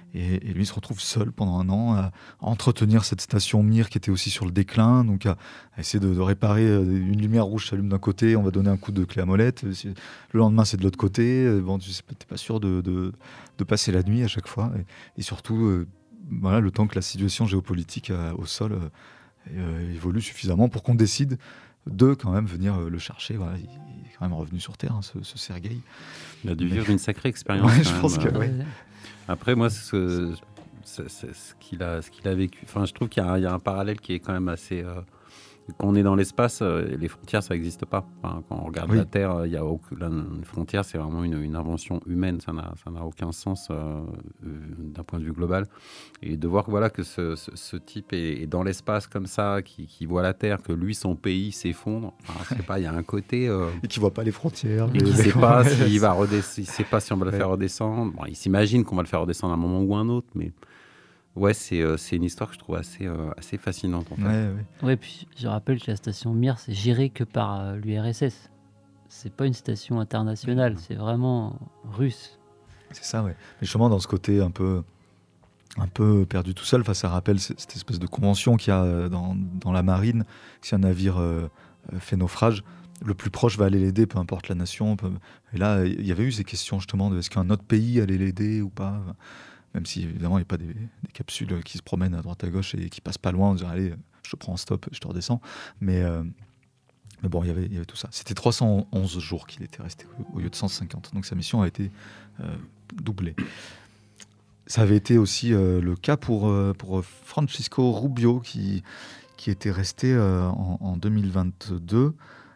Et lui il se retrouve seul pendant un an à entretenir cette station Mir qui était aussi sur le déclin, donc à essayer de réparer une lumière rouge s'allume d'un côté, on va donner un coup de clé à molette, le lendemain c'est de l'autre côté, bon, tu n'es pas sûr de passer la nuit à chaque fois, et surtout voilà, le temps que la situation géopolitique au sol évolue suffisamment pour qu'on décide de quand même venir le chercher. Voilà, il est quand même revenu sur Terre, hein, ce Sergueï. Il a dû vivre une sacrée expérience. Ouais, je pense que oui. Après, moi, ce qu'il a vécu, enfin, je trouve qu'il y a un parallèle qui est quand même assez... quand on est dans l'espace, les frontières, ça n'existe pas. Enfin, quand on regarde la Terre, il y a une frontière, c'est vraiment une invention humaine. Ça n'a aucun sens d'un point de vue global. Et de voir voilà, que ce type est dans l'espace comme ça, qui voit la Terre, que lui, son pays s'effondre. Enfin, je sais pas, il y a un côté... Et qui ne voit pas les frontières. Et qui ne sait pas s'il va redescendre, il sait pas si on va le faire redescendre. Bon, il s'imagine qu'on va le faire redescendre à un moment ou un autre, mais... Ouais, c'est une histoire que je trouve assez fascinante. En fait. Ouais, puis je rappelle que la station Mir, c'est géré que par l'URSS. C'est pas une station internationale, c'est vraiment russe. C'est ça, ouais. Mais justement, dans ce côté un peu perdu tout seul, ça rappelle cette espèce de convention qu'il y a dans la marine. Si un navire fait naufrage, le plus proche va aller l'aider, peu importe la nation. Et là, il y avait eu ces questions justement de est-ce qu'un autre pays allait l'aider ou pas. Même si, évidemment, il n'y a pas des capsules qui se promènent à droite à gauche et qui passent pas loin en disant « Allez, je te prends en stop, je te redescends ». Mais bon, il y avait tout ça. C'était 311 jours qu'il était resté au lieu de 150. Donc sa mission a été doublée. Ça avait été aussi le cas pour Francisco Rubio, qui était resté en 2022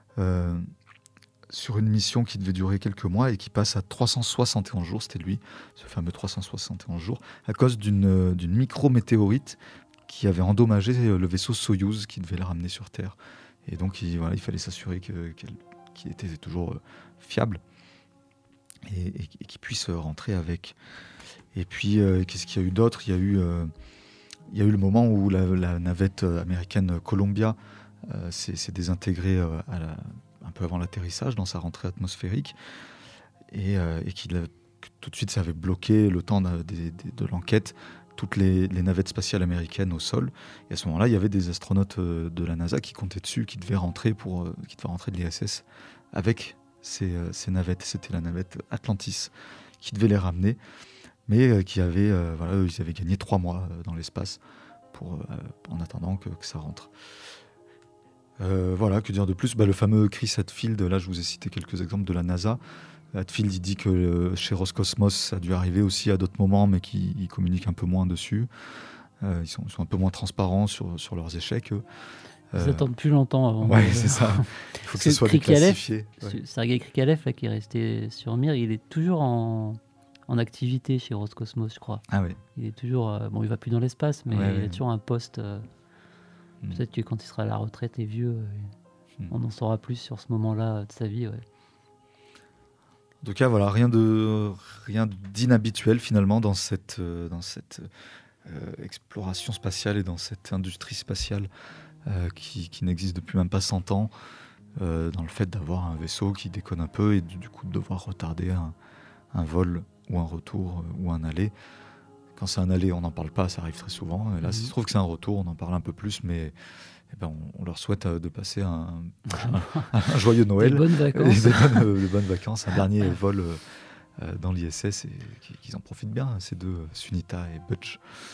sur une mission qui devait durer quelques mois et qui passe à 371 jours, c'était lui, ce fameux 371 jours, à cause d'une micrométéorite qui avait endommagé le vaisseau Soyouz qui devait la ramener sur Terre. Et donc il fallait s'assurer qu'il était toujours fiable et qu'il puisse rentrer avec. Et puis, qu'est-ce qu'il y a eu d'autre ? Il y a eu le moment où la navette américaine Columbia s'est désintégrée un peu avant l'atterrissage, dans sa rentrée atmosphérique, et tout de suite, ça avait bloqué le temps de l'enquête, toutes les navettes spatiales américaines au sol. Et à ce moment-là, il y avait des astronautes de la NASA qui comptaient dessus, qui devaient rentrer de l'ISS avec ces navettes. C'était la navette Atlantis qui devait les ramener, mais ils avaient gagné 3 mois dans l'espace en attendant que ça rentre. Que dire de plus ? Le fameux Chris Hadfield, là je vous ai cité quelques exemples de la NASA. Hadfield, il dit que chez Roscosmos, ça a dû arriver aussi à d'autres moments, mais qu'ils communiquent un peu moins dessus. Ils sont un peu moins transparents sur leurs échecs. Ils attendent plus longtemps avant. Ouais, c'est ça. Il faut que ce soit déclassifié. Sergei Krikalev, là, qui est resté sur Mir, il est toujours en activité chez Roscosmos, je crois. Ah oui. Il est toujours... il va plus dans l'espace, mais il a toujours un poste... Peut-être que quand il sera à la retraite et vieux, on en saura plus sur ce moment-là de sa vie. Ouais. En tout cas, voilà, rien d'inhabituel finalement dans cette exploration spatiale et dans cette industrie spatiale qui n'existe depuis même pas 100 ans, dans le fait d'avoir un vaisseau qui déconne un peu et du coup de devoir retarder un vol ou un retour ou un aller. Quand c'est un aller, on n'en parle pas, ça arrive très souvent. Et là, s'il se trouve que c'est un retour, on en parle un peu plus, mais on leur souhaite de passer un joyeux Noël. Des bonnes vacances. Des bonnes vacances, un dernier vol dans l'ISS et qu'ils en profitent bien, ces deux, Sunita et Butch.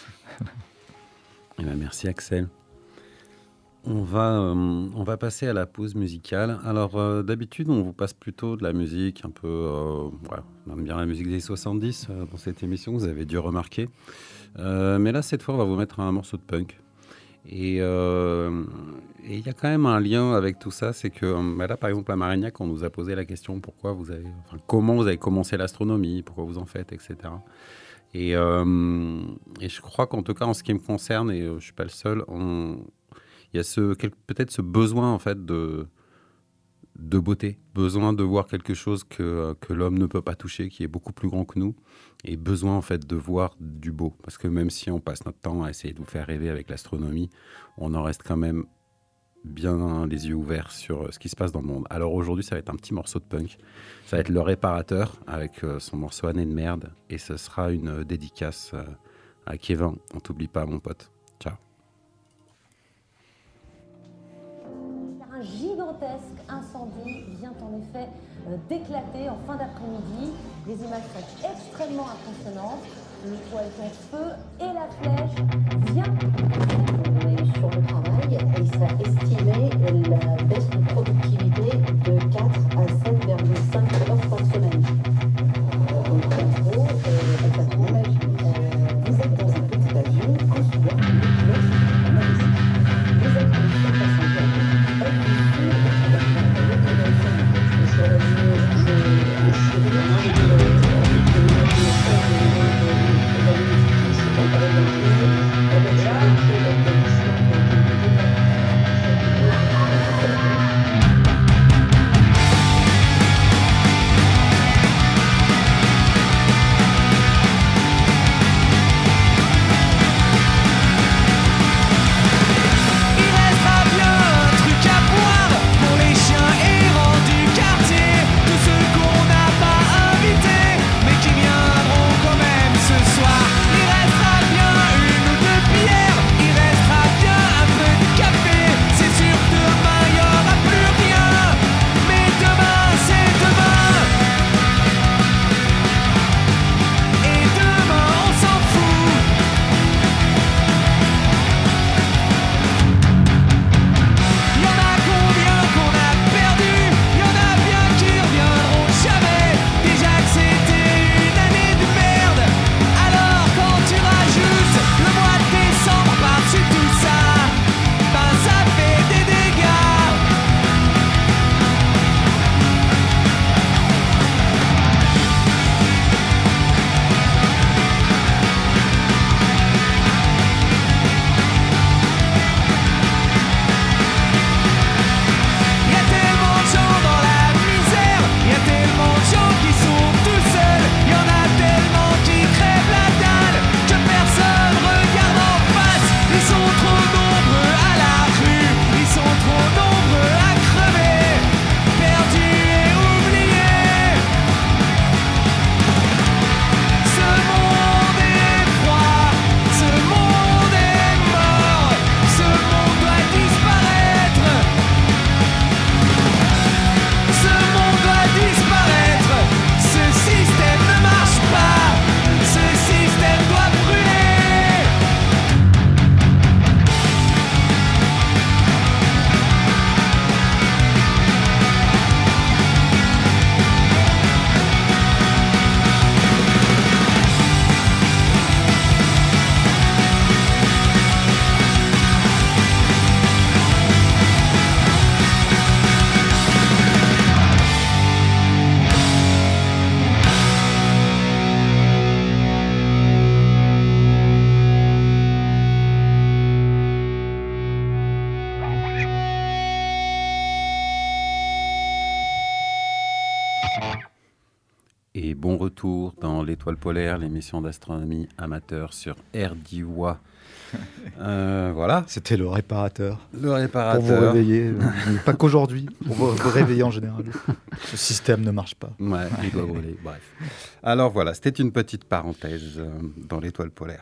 Merci Axel. On va passer à la pause musicale. Alors, d'habitude, on vous passe plutôt de la musique un peu... on aime bien la musique des 70 dans cette émission, vous avez dû remarquer. Mais là, cette fois, on va vous mettre un morceau de punk. Et il y a quand même un lien avec tout ça, c'est que là, par exemple, à Marignac, on nous a posé la question comment vous avez commencé l'astronomie, pourquoi vous en faites, etc. Et je crois qu'en tout cas, en ce qui me concerne, et je ne suis pas le seul, il y a peut-être ce besoin en fait de beauté, besoin de voir quelque chose que l'homme ne peut pas toucher, qui est beaucoup plus grand que nous, et besoin en fait de voir du beau. Parce que même si on passe notre temps à essayer de vous faire rêver avec l'astronomie, on en reste quand même bien les yeux ouverts sur ce qui se passe dans le monde. Alors aujourd'hui, ça va être un petit morceau de punk. Ça va être Le Réparateur avec son morceau Année de merde, et ce sera une dédicace Ah, Kevin, on t'oublie pas, mon pote. Ciao. Un gigantesque incendie vient en effet d'éclater en fin d'après-midi. Les images sont extrêmement impressionnantes. Le toit est en feu et la flèche vient de Sur le travail, il serait estimé la baisse de productivité de 4 à 7,5 heures par semaine. Donc en gros, exactement, vous êtes dans un petit avion, un souvent, le pilote, un ici. Vous êtes en train de passer un peu, sur le Et bon retour dans l'Étoile polaire, l'émission d'astronomie amateur sur RDY. Voilà. C'était le réparateur. Le réparateur. Pour vous réveiller, pas qu'aujourd'hui, pour vous réveiller en général. Ce système ne marche pas. Ouais, il doit brûler, bref. Alors voilà, c'était une petite parenthèse dans l'Étoile polaire.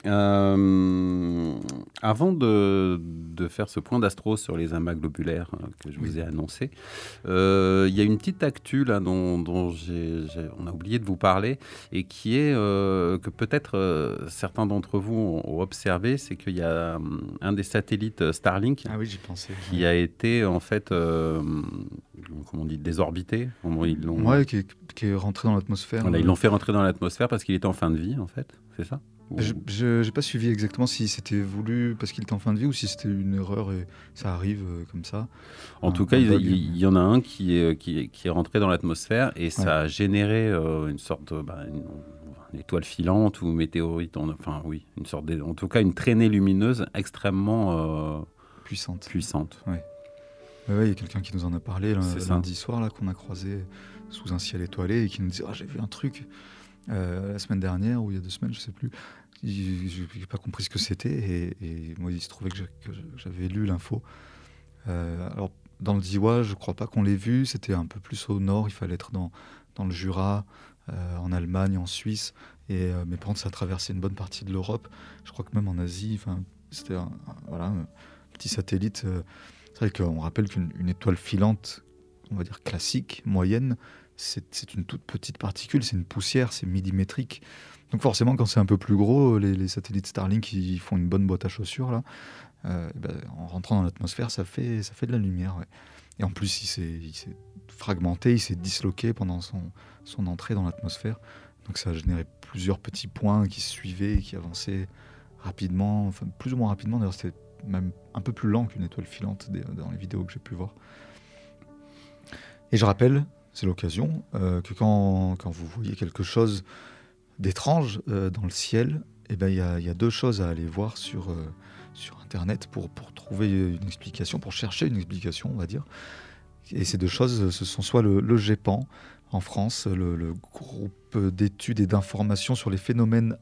Avant de faire ce point d'astro sur les amas globulaires que je vous ai annoncé, il y a une petite actu là, dont on a oublié de vous parler et qui est que peut-être certains d'entre vous ont observé, c'est qu'il y a un des satellites Starlink J'y pensais. qui a été en fait, comment on dit, désorbité. Ils l'ont, qui est rentré dans l'atmosphère. Voilà, ils l'ont fait rentrer dans l'atmosphère parce qu'il était en fin de vie en fait, c'est ça ? Je n'ai pas suivi exactement si c'était voulu parce qu'il était en fin de vie ou si c'était une erreur et ça arrive comme ça. En tout cas, il y en a un qui est rentré dans l'atmosphère et ça a généré une sorte une étoile filante ou météorite, une sorte en tout cas une traînée lumineuse extrêmement puissante. Il y a quelqu'un qui nous en a parlé lundi soir là, qu'on a croisé sous un ciel étoilé et qui nous disait j'ai vu un truc la semaine dernière ou il y a 2 semaines, je ne sais plus. Je n'ai pas compris ce que c'était et moi il se trouvait que j'avais lu l'info. Alors dans le Diois, je ne crois pas qu'on l'ait vu, c'était un peu plus au nord, il fallait être dans le Jura, en Allemagne, en Suisse, Mais par contre, ça a traversé une bonne partie de l'Europe. Je crois que même en Asie, c'était un petit satellite. C'est vrai qu'on rappelle qu'une étoile filante, on va dire classique, moyenne, c'est une toute petite particule, c'est une poussière, c'est millimétrique. Donc forcément, quand c'est un peu plus gros, les satellites Starlink, ils font une bonne boîte à chaussures là. En rentrant dans l'atmosphère, ça fait de la lumière. Ouais. Et en plus, il s'est fragmenté, il s'est disloqué pendant son entrée dans l'atmosphère. Donc ça a généré plusieurs petits points qui se suivaient, qui avançaient rapidement, enfin plus ou moins rapidement. D'ailleurs, c'était même un peu plus lent qu'une étoile filante dans les vidéos que j'ai pu voir. Et je rappelle, c'est l'occasion, que quand vous voyez quelque chose d'étrange dans le ciel, il y a deux choses à aller voir sur Internet pour trouver une explication, pour chercher une explication, on va dire. Et ces deux choses, ce sont soit le GEPAN, en France, le groupe d'études et d'informations sur les phénomènes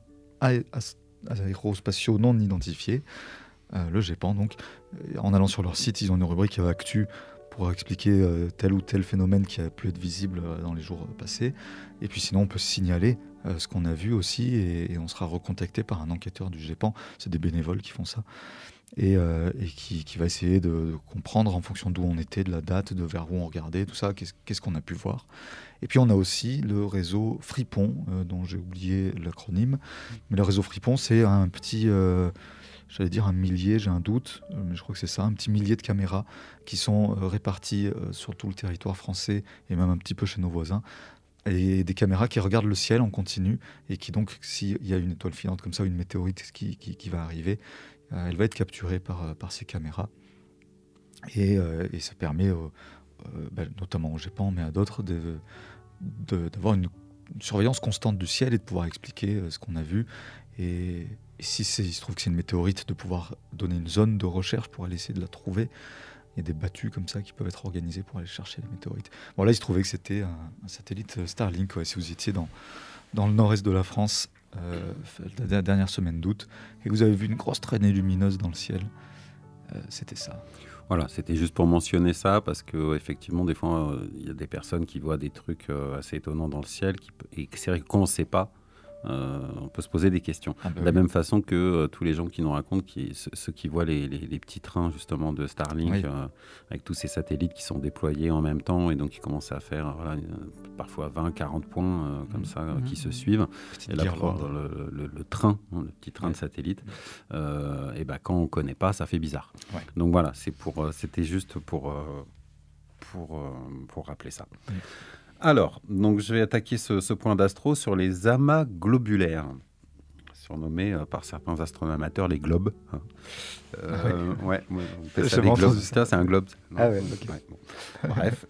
aérospatiaux non identifiés, le GEPAN. Donc, en allant sur leur site, ils ont une rubrique Actu pour expliquer tel ou tel phénomène qui a pu être visible dans les jours passés. Et puis sinon, on peut signaler ce qu'on a vu aussi, et on sera recontacté par un enquêteur du GEPAN. C'est des bénévoles qui font ça. Et qui va essayer de comprendre en fonction d'où on était, de la date, de vers où on regardait, tout ça, qu'est-ce qu'on a pu voir. Et puis on a aussi le réseau Fripon, dont j'ai oublié l'acronyme. Mais le réseau Fripon, c'est un petit, j'allais dire un millier, j'ai un doute, mais je crois que c'est ça, un petit millier de caméras qui sont réparties sur tout le territoire français et même un petit peu chez nos voisins. Et des caméras qui regardent le ciel en continu et qui donc, s'il y a une étoile filante comme ça, une météorite qui va arriver, elle va être capturée par ces caméras. Et ça permet, notamment au GEPAN, mais à d'autres, d'avoir une surveillance constante du ciel et de pouvoir expliquer ce qu'on a vu. Et si il se trouve que c'est une météorite, de pouvoir donner une zone de recherche pour aller essayer de la trouver. Il y a des battues comme ça qui peuvent être organisées pour aller chercher les météorites. Bon, là, il se trouvait que c'était un satellite Starlink. Ouais, si vous étiez dans le nord-est de la France, la dernière semaine d'août, et que vous avez vu une grosse traînée lumineuse dans le ciel, c'était ça. Voilà, c'était juste pour mentionner ça, parce qu'effectivement, des fois, il y a des personnes qui voient des trucs assez étonnants dans le ciel, et c'est vrai que quand on ne sait pas, on peut se poser des questions. De la même façon que tous les gens qui nous racontent, ceux qui voient les petits trains justement de Starlink, avec tous ces satellites qui sont déployés en même temps, et donc qui commencent à faire parfois 20-40 points comme ça qui se suivent. Et là, le train, le petit train de satellite, et quand on ne connaît pas, ça fait bizarre. Ouais. Donc voilà, c'était juste pour rappeler ça. Alors, donc je vais attaquer ce point d'astro sur les amas globulaires, surnommés par certains astronomes amateurs les globes. Ouais, on fait ça des globes. C'est un globe. Ah ouais, ok. Ouais, bon. Bref.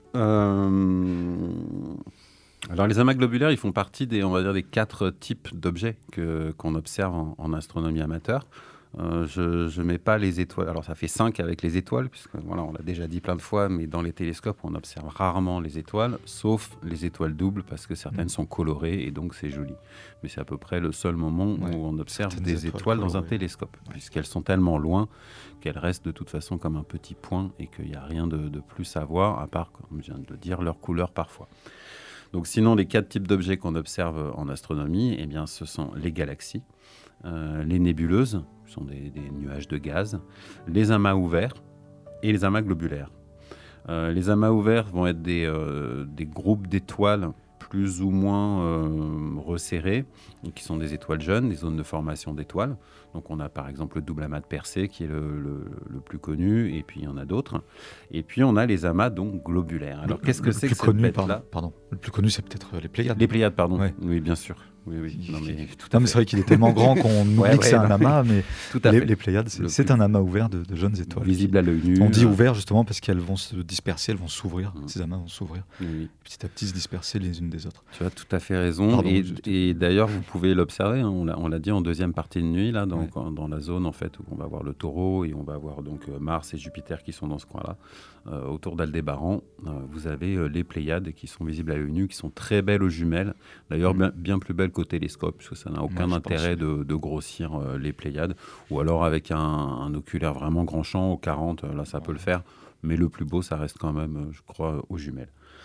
Alors, les amas globulaires, ils font partie des 4 types d'objets qu'on observe en astronomie amateur. Je mets pas les étoiles. Alors ça fait 5 avec les étoiles, puisque voilà, on l'a déjà dit plein de fois, mais dans les télescopes, on observe rarement les étoiles, sauf les étoiles doubles, parce que certaines sont colorées et donc c'est joli. Mais c'est à peu près le seul moment où on observe des étoiles dans un télescope, puisqu'elles sont tellement loin qu'elles restent de toute façon comme un petit point et qu'il n'y a rien de plus à voir, à part, comme je viens de le dire, leur couleur parfois. Donc sinon, les 4 types d'objets qu'on observe en astronomie, eh bien, ce sont les galaxies, les nébuleuses, ce sont des nuages de gaz, les amas ouverts et les amas globulaires. Les amas ouverts vont être des groupes d'étoiles plus ou moins resserrés, qui sont des étoiles jeunes, des zones de formation d'étoiles. Donc on a par exemple le double amas de Persée qui est le plus connu, et puis il y en a d'autres. Et puis on a les amas donc globulaires. Alors qu'est-ce que c'est que cette bête-là ? Pardon. Le plus connu, c'est peut-être les Pléiades. Les Pléiades, pardon. Ouais. Oui, bien sûr. Oui. Non, mais c'est vrai qu'il est tellement grand qu'on oublie que c'est un amas, mais les Pléiades, c'est un amas ouvert de jeunes étoiles. Visible à l'œil nu. On dit ouvert justement parce qu'elles vont se disperser, elles vont s'ouvrir. Ces amas vont s'ouvrir. Oui. Petit à petit se disperser les unes des autres. Tu as tout à fait raison. Pardon, et d'ailleurs, vous pouvez l'observer, hein, on l'a dit en deuxième partie de nuit, là, dans la zone en fait, où on va voir le Taureau et on va voir donc Mars et Jupiter qui sont dans ce coin-là. Autour d'Aldébaran, vous avez les Pléiades qui sont visibles à l'œil nu, qui sont très belles aux jumelles. D'ailleurs, bien plus belles qu'au télescope, parce que ça n'a aucun intérêt de grossir les Pléiades. Ou alors avec un oculaire vraiment grand champ, au 40, là ça peut le faire. Mais le plus beau, ça reste quand même, je crois, aux jumelles.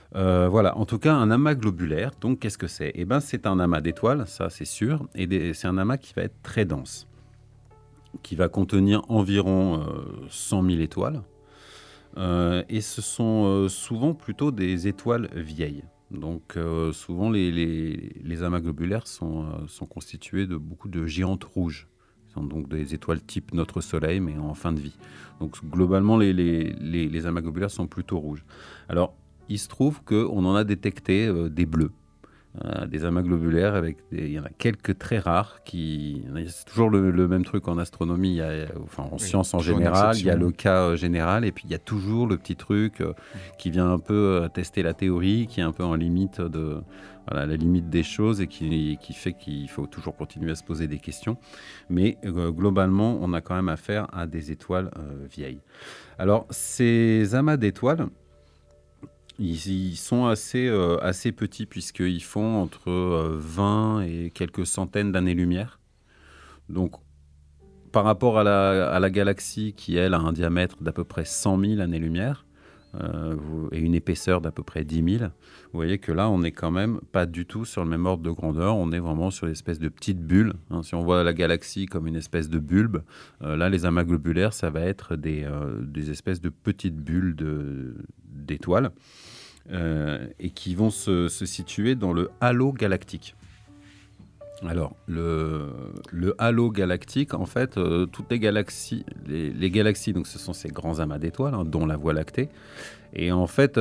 Voilà, en tout cas, un amas globulaire, donc qu'est-ce que c'est ? Eh ben, c'est un amas d'étoiles, ça c'est sûr, et c'est un amas qui va être très dense, qui va contenir environ 100 000 étoiles, et ce sont souvent plutôt des étoiles vieilles. Donc souvent les amas globulaires sont constitués de beaucoup de géantes rouges. Ce sont donc des étoiles type notre Soleil, mais en fin de vie. Donc globalement, les amas globulaires sont plutôt rouges. Alors, il se trouve qu'on en a détecté des bleus, des amas globulaires, il y en a quelques très rares. C'est toujours le même truc en astronomie, en science en général, il y a le cas général, et puis il y a toujours le petit truc qui vient un peu tester la théorie, qui est un peu en limite la limite des choses, et qui fait qu'il faut toujours continuer à se poser des questions. Mais globalement, on a quand même affaire à des étoiles vieilles. Alors, ces amas d'étoiles, ils sont assez petits, puisqu'ils font entre 20 et quelques centaines d'années-lumière. Donc, par rapport à la galaxie, qui, elle, a un diamètre d'à peu près 100 000 années-lumière, et une épaisseur d'à peu près 10 000, vous voyez que là, on n'est quand même pas du tout sur le même ordre de grandeur. On est vraiment sur l'espèce de petite bulle. Si on voit la galaxie comme une espèce de bulbe, là, les amas globulaires, ça va être des espèces de petites bulles d'étoiles, et qui vont se situer dans le halo galactique. Alors, le halo galactique, en fait, toutes les galaxies, donc ce sont ces grands amas d'étoiles, dont la Voie lactée. Et en fait,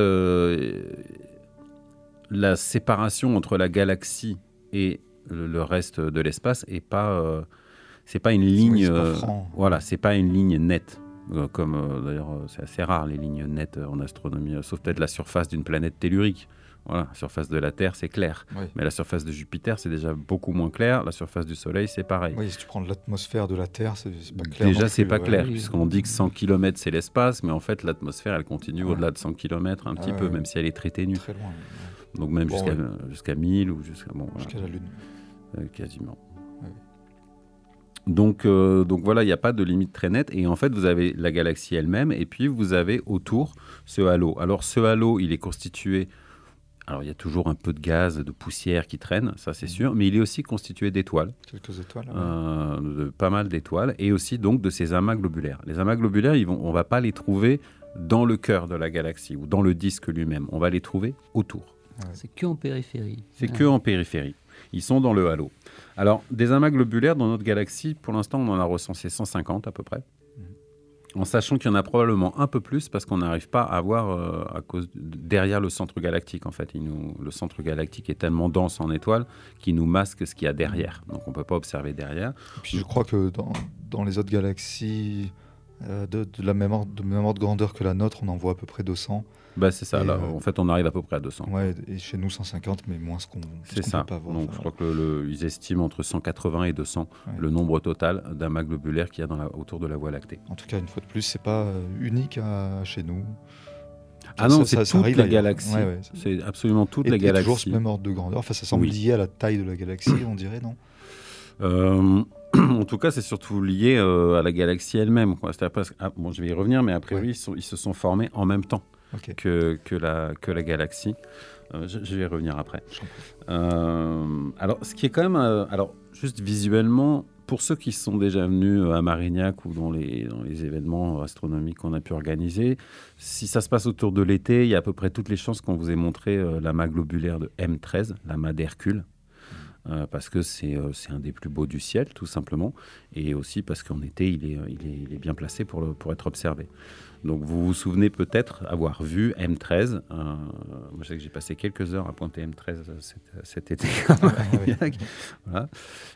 la séparation entre la galaxie et le reste de l'espace c'est pas une ligne, c'est pas une ligne nette. D'ailleurs, c'est assez rare les lignes nettes en astronomie, sauf peut-être la surface d'une planète tellurique. Voilà, la surface de la Terre, c'est clair. Oui. Mais la surface de Jupiter, c'est déjà beaucoup moins clair. La surface du Soleil, c'est pareil. Oui, si tu prends l'atmosphère de la Terre, c'est pas clair. Déjà, c'est pas clair, puisqu'on dit que 100 km, c'est l'espace, mais en fait, l'atmosphère, elle continue au-delà de 100 km un petit peu, même si elle est très ténue. Très loin. Donc même jusqu'à 1000 ou jusqu'à la Lune. Quasiment. Oui. Donc voilà, il n'y a pas de limite très nette. Et en fait, vous avez la galaxie elle-même, et puis vous avez autour ce halo. Alors, ce halo, il est constitué... Alors, il y a toujours un peu de gaz, de poussière qui traîne, ça c'est sûr, mais il est aussi constitué d'étoiles. Quelques étoiles. De pas mal d'étoiles, et aussi donc de ces amas globulaires. Les amas globulaires, on ne va pas les trouver dans le cœur de la galaxie ou dans le disque lui-même, on va les trouver autour. Ouais. C'est que en périphérie. Que en périphérie. Ils sont dans le halo. Alors, des amas globulaires dans notre galaxie, pour l'instant, on en a recensé 150 à peu près. En sachant qu'il y en a probablement un peu plus parce qu'on n'arrive pas à voir derrière le centre galactique. En fait, le centre galactique est tellement dense en étoiles qu'il nous masque ce qu'il y a derrière. Donc, on ne peut pas observer derrière. Et puis, je crois que dans les autres galaxies de même ordre de grandeur que la nôtre, on en voit à peu près 200. C'est ça. Là, en fait, on arrive à peu près à 200. Ouais, et chez nous, 150, mais moins ce qu'on peut pas voir. Donc, je crois qu'ils estiment entre 180 et 200 le nombre total d'amas globulaires qu'il y a autour de la Voie lactée. En tout cas, une fois de plus, c'est pas unique chez nous. Ah non, c'est toute la galaxie. C'est absolument toute la galaxie. Toujours ce même ordre de grandeur. Enfin, ça semble lié à la taille de la galaxie, on dirait, non En tout cas, c'est surtout lié à la galaxie elle-même. Je vais y revenir, mais a priori, ils se sont formés en même temps. Okay. que la galaxie. Je vais y revenir après. Alors, ce qui est quand même... juste visuellement, pour ceux qui sont déjà venus à Marignac ou dans les événements astronomiques qu'on a pu organiser, si ça se passe autour de l'été, il y a à peu près toutes les chances qu'on vous ait montré l'amas globulaire de M13, l'amas d'Hercule. Parce que c'est un des plus beaux du ciel, tout simplement, et aussi parce qu'en été, il est bien placé pour être observé. Donc, vous vous souvenez peut-être avoir vu M13. Moi, je sais que j'ai passé quelques heures à pointer M13 cet été. Voilà.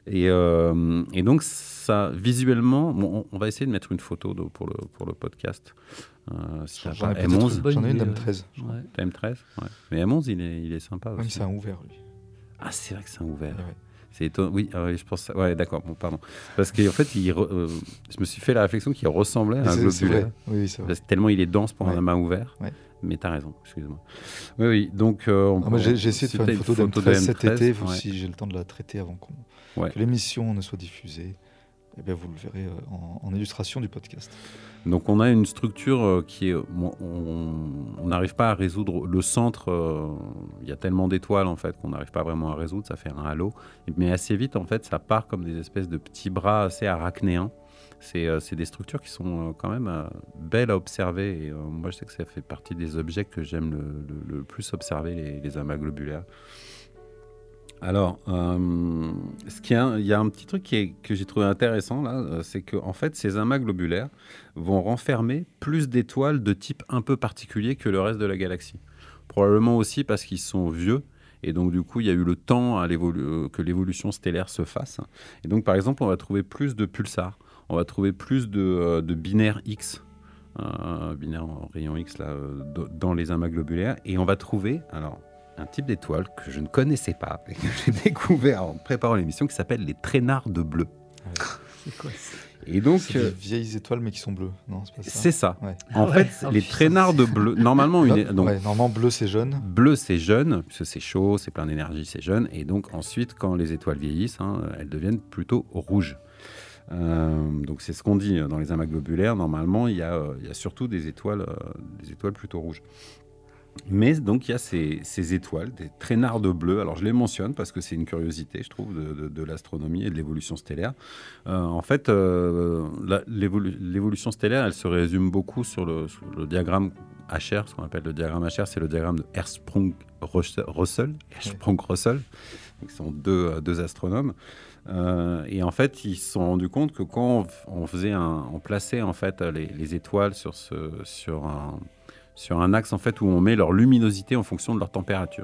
Et donc, ça, visuellement, on va essayer de mettre une photo pour le podcast. J'en ai une d'M13. T'as M13 ouais. Mais M11, il est sympa aussi. Oui, c'est un ouvert, lui. Ah, c'est vrai que c'est un ouvert. Ouais. C'est étonnant. Oui, je pense ça. Ouais, d'accord. Bon, pardon. Parce qu'en fait, je me suis fait la réflexion qu'il ressemblait à un globulaire. Oui, c'est vrai. Tellement il est dense pour un amas ouvert. Ouais. Mais t'as raison. Excuse-moi. Oui. Donc, j'ai essayé de faire une photo d'M13 cet été, si j'ai le temps de la traiter avant que l'émission ne soit diffusée. Eh bien, vous le verrez en illustration du podcast. Donc on a une structure qui est... on n'arrive pas à résoudre le centre. Il y a tellement d'étoiles en fait qu'on n'arrive pas vraiment à résoudre. Ça fait un halo. Mais assez vite, en fait, ça part comme des espèces de petits bras assez arachnéens. C'est des structures qui sont quand même belles à observer. Et moi, je sais que ça fait partie des objets que j'aime le plus observer, les amas globulaires. Alors, il y a un petit truc que j'ai trouvé intéressant, là, c'est qu'en fait, ces amas globulaires vont renfermer plus d'étoiles de type un peu particulier que le reste de la galaxie. Probablement aussi parce qu'ils sont vieux. Et donc, du coup, il y a eu le temps que l'évolution stellaire se fasse. Et donc, par exemple, on va trouver plus de pulsars. On va trouver plus de binaires X, binaires en rayon X, là, dans les amas globulaires. Et on va trouver un type d'étoile que je ne connaissais pas et que j'ai découvert en préparant l'émission qui s'appelle les traînardes bleues. C'est quoi ça ? Et donc, c'est des vieilles étoiles mais qui sont bleues. Non, c'est pas ça. C'est ça. Ouais. En fait, les traînardes bleues, normalement, normalement bleu c'est jaune. Bleu c'est jeune, parce que c'est chaud, c'est plein d'énergie, c'est jeune. Et donc ensuite, quand les étoiles vieillissent, elles deviennent plutôt rouges. Donc c'est ce qu'on dit dans les amas globulaires. Normalement, il y a surtout des étoiles plutôt rouges. Mais donc il y a ces étoiles, des traînardes bleues. Alors je les mentionne parce que c'est une curiosité, je trouve, de l'astronomie et de l'évolution stellaire. En fait, l'évolution stellaire, elle se résume beaucoup sur le diagramme HR. Ce qu'on appelle le diagramme HR, c'est le diagramme de Hertzsprung-Russell. Donc, ils sont deux astronomes. Et en fait, ils se sont rendus compte que quand on plaçait en fait les étoiles sur un axe en fait où on met leur luminosité en fonction de leur température.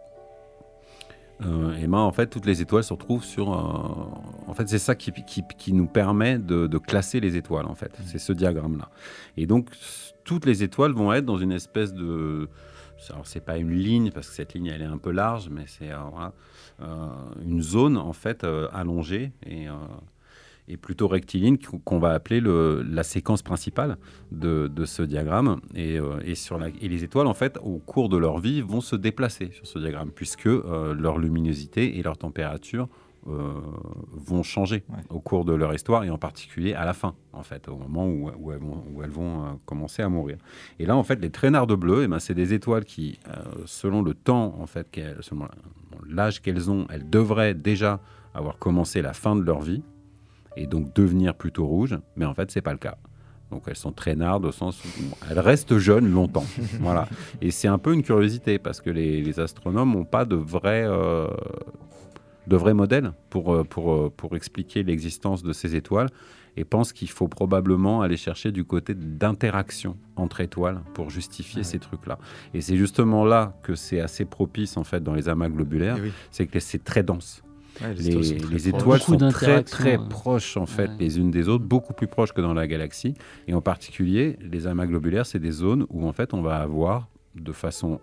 Et en fait, toutes les étoiles se retrouvent sur. En fait, c'est ça qui nous permet de classer les étoiles. En fait, c'est ce diagramme-là. Et donc, toutes les étoiles vont être dans une espèce de. Alors, c'est pas une ligne parce que cette ligne elle est un peu large, mais c'est une zone en fait allongée et plutôt rectiligne qu'on va appeler la séquence principale de ce diagramme. Et les étoiles, en fait, au cours de leur vie, vont se déplacer sur ce diagramme, puisque leur luminosité et leur température vont changer au cours de leur histoire, et en particulier à la fin, en fait, au moment où elles vont commencer à mourir. Et là, en fait, les traînardes bleues, c'est des étoiles qui, selon le temps, en fait, selon l'âge qu'elles ont, elles devraient déjà avoir commencé la fin de leur vie, et donc devenir plutôt rouges, mais en fait, c'est pas le cas. Donc elles sont traînardes au sens où elles restent jeunes longtemps. Voilà. Et c'est un peu une curiosité, parce que les astronomes n'ont pas de vrais modèles pour expliquer l'existence de ces étoiles, et pensent qu'il faut probablement aller chercher du côté d'interaction entre étoiles pour justifier ces trucs-là. Et c'est justement là que c'est assez propice, en fait, dans les amas globulaires, c'est que c'est très dense. Ouais, les étoiles sont très très proches en fait les unes des autres, beaucoup plus proches que dans la galaxie, et en particulier les amas globulaires, c'est des zones où en fait on va avoir de façon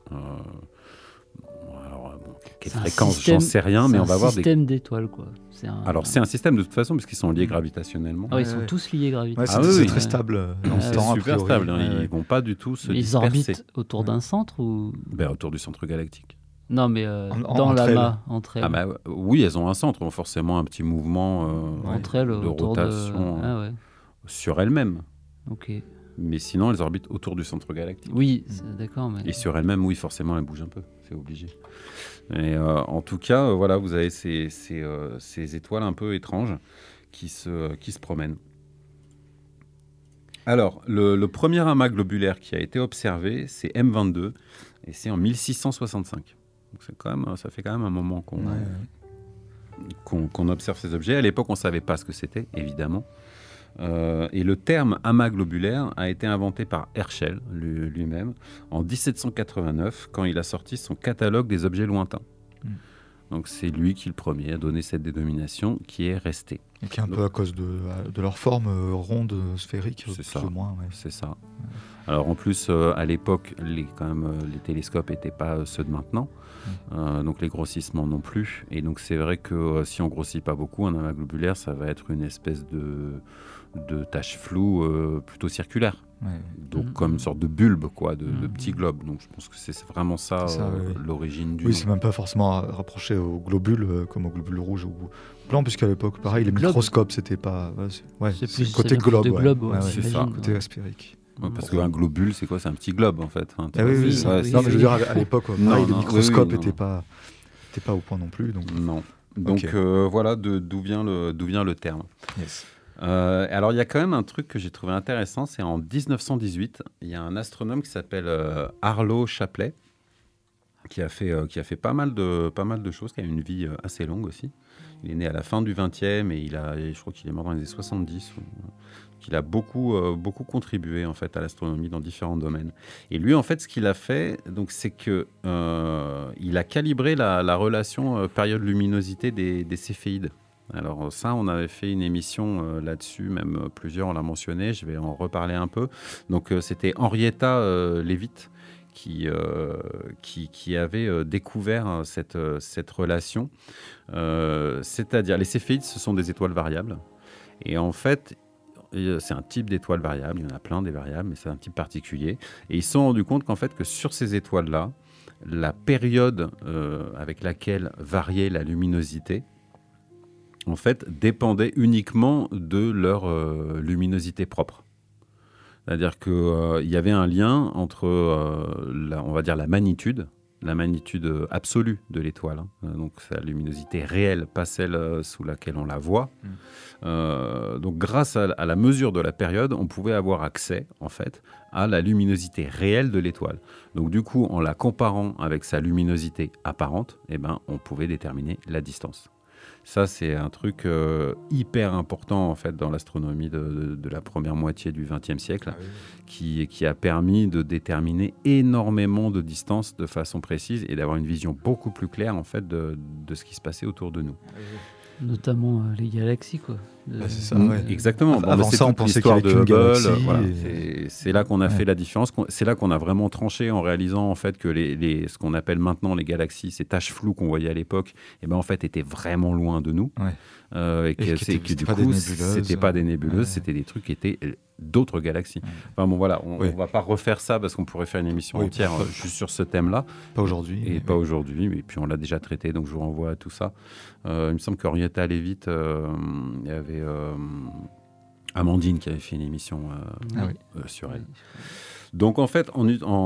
quelle fréquence, j'en sais rien, mais on va avoir des systèmes d'étoiles quoi. Alors c'est un système de toute façon parce qu'ils sont liés gravitationnellement. Ils sont tous liés gravitationnellement. C'est très stable. C'est super stable. Ils vont pas du tout se disperser. Ils orbitent autour d'un centre ou autour du centre galactique. Non, mais dans l'amas, entre elles. Oui, elles ont un centre, forcément un petit mouvement entre elles, de rotation sur elles-mêmes. Ok. Mais sinon, elles orbitent autour du centre galactique. Oui, d'accord. Mais... Et sur elles-mêmes, oui, forcément, elles bougent un peu, c'est obligé. Et en tout cas, voilà, vous avez ces étoiles un peu étranges qui se promènent. Alors, le premier amas globulaire qui a été observé, c'est M22, et c'est en 1665. Donc ça fait quand même un moment qu'on observe ces objets. À l'époque, on ne savait pas ce que c'était, évidemment. Et le terme amas globulaire a été inventé par Herschel lui-même en 1789, quand il a sorti son catalogue des objets lointains. Donc c'est lui qui, le premier, a donné cette dénomination qui est restée. Et qui est un peu à cause de leur forme ronde, sphérique, c'est plus ça, ou moins. C'est ça. Alors en plus, à l'époque, les télescopes n'étaient pas ceux de maintenant, donc les grossissements non plus. Et donc c'est vrai que si on grossit pas beaucoup, un amas globulaire, ça va être une espèce de tache floue plutôt circulaire. Donc comme une sorte de bulbe, quoi, de petit globe. Donc je pense que c'est vraiment ça, l'origine du... Oui, c'est même pas forcément rapproché au globule, comme au globule rouge ou blanc, puisqu'à l'époque, pareil, les microscopes, c'était pas... C'est plus côté globe. c'est ça, côté sphérique. Parce qu'un globule, c'est quoi? C'est un petit globe, en fait. Hein, oui. Non, mais je veux dire, à l'époque, pareil, les microscopes n'étaient pas au point non plus. Donc... Non. Donc voilà d'où vient le terme. Yes. Alors il y a quand même un truc que j'ai trouvé intéressant, c'est en 1918, il y a un astronome qui s'appelle Arlo Shapley, qui a fait pas mal de choses, qui a eu une vie assez longue aussi. Il est né à la fin du 20e et je crois qu'il est mort dans les années 70. Il a beaucoup contribué en fait à l'astronomie dans différents domaines. Et lui en fait ce qu'il a fait, donc c'est que il a calibré la relation période-luminosité des céphéides. Alors ça, on avait fait une émission là-dessus, même plusieurs, on l'a mentionné, je vais en reparler un peu. Donc c'était Henrietta Leavitt qui avait découvert cette relation. C'est-à-dire, les céphéides, ce sont des étoiles variables. Et en fait, c'est un type d'étoile variable, il y en a plein des variables, mais c'est un type particulier. Et ils se sont rendus compte qu'en fait, que sur ces étoiles-là, la période avec laquelle variait la luminosité, en fait, dépendait uniquement de leur luminosité propre. C'est-à-dire qu'il y avait un lien entre, on va dire, la magnitude absolue de l'étoile, donc sa luminosité réelle, pas celle sous laquelle on la voit. Donc grâce à la mesure de la période, on pouvait avoir accès, en fait, à la luminosité réelle de l'étoile. Donc du coup, en la comparant avec sa luminosité apparente, on pouvait déterminer la distance. Ça, c'est un truc hyper important en fait, dans l'astronomie de la première moitié du XXe siècle, qui a permis de déterminer énormément de distances de façon précise et d'avoir une vision beaucoup plus claire en fait, de ce qui se passait autour de nous. Notamment les galaxies, quoi. C'est ça, Exactement. Avant ça, on pensait qu'il n'y avait qu'une galaxie. Voilà. C'est là qu'on a fait la différence. C'est là qu'on a vraiment tranché en réalisant en fait que ce qu'on appelle maintenant les galaxies, ces taches floues qu'on voyait à l'époque, en fait étaient vraiment loin de nous. Et que du coup, c'était pas des nébuleuses, c'était des trucs qui étaient d'autres galaxies. Enfin bon, voilà, on va pas refaire ça parce qu'on pourrait faire une émission entière juste sur ce thème-là. Pas aujourd'hui. Et pas aujourd'hui, mais puis on l'a déjà traité, donc je vous renvoie à tout ça. Il me semble qu'Henrietta Leavitt, il y avait Amandine qui avait fait une émission sur elle. Donc en fait,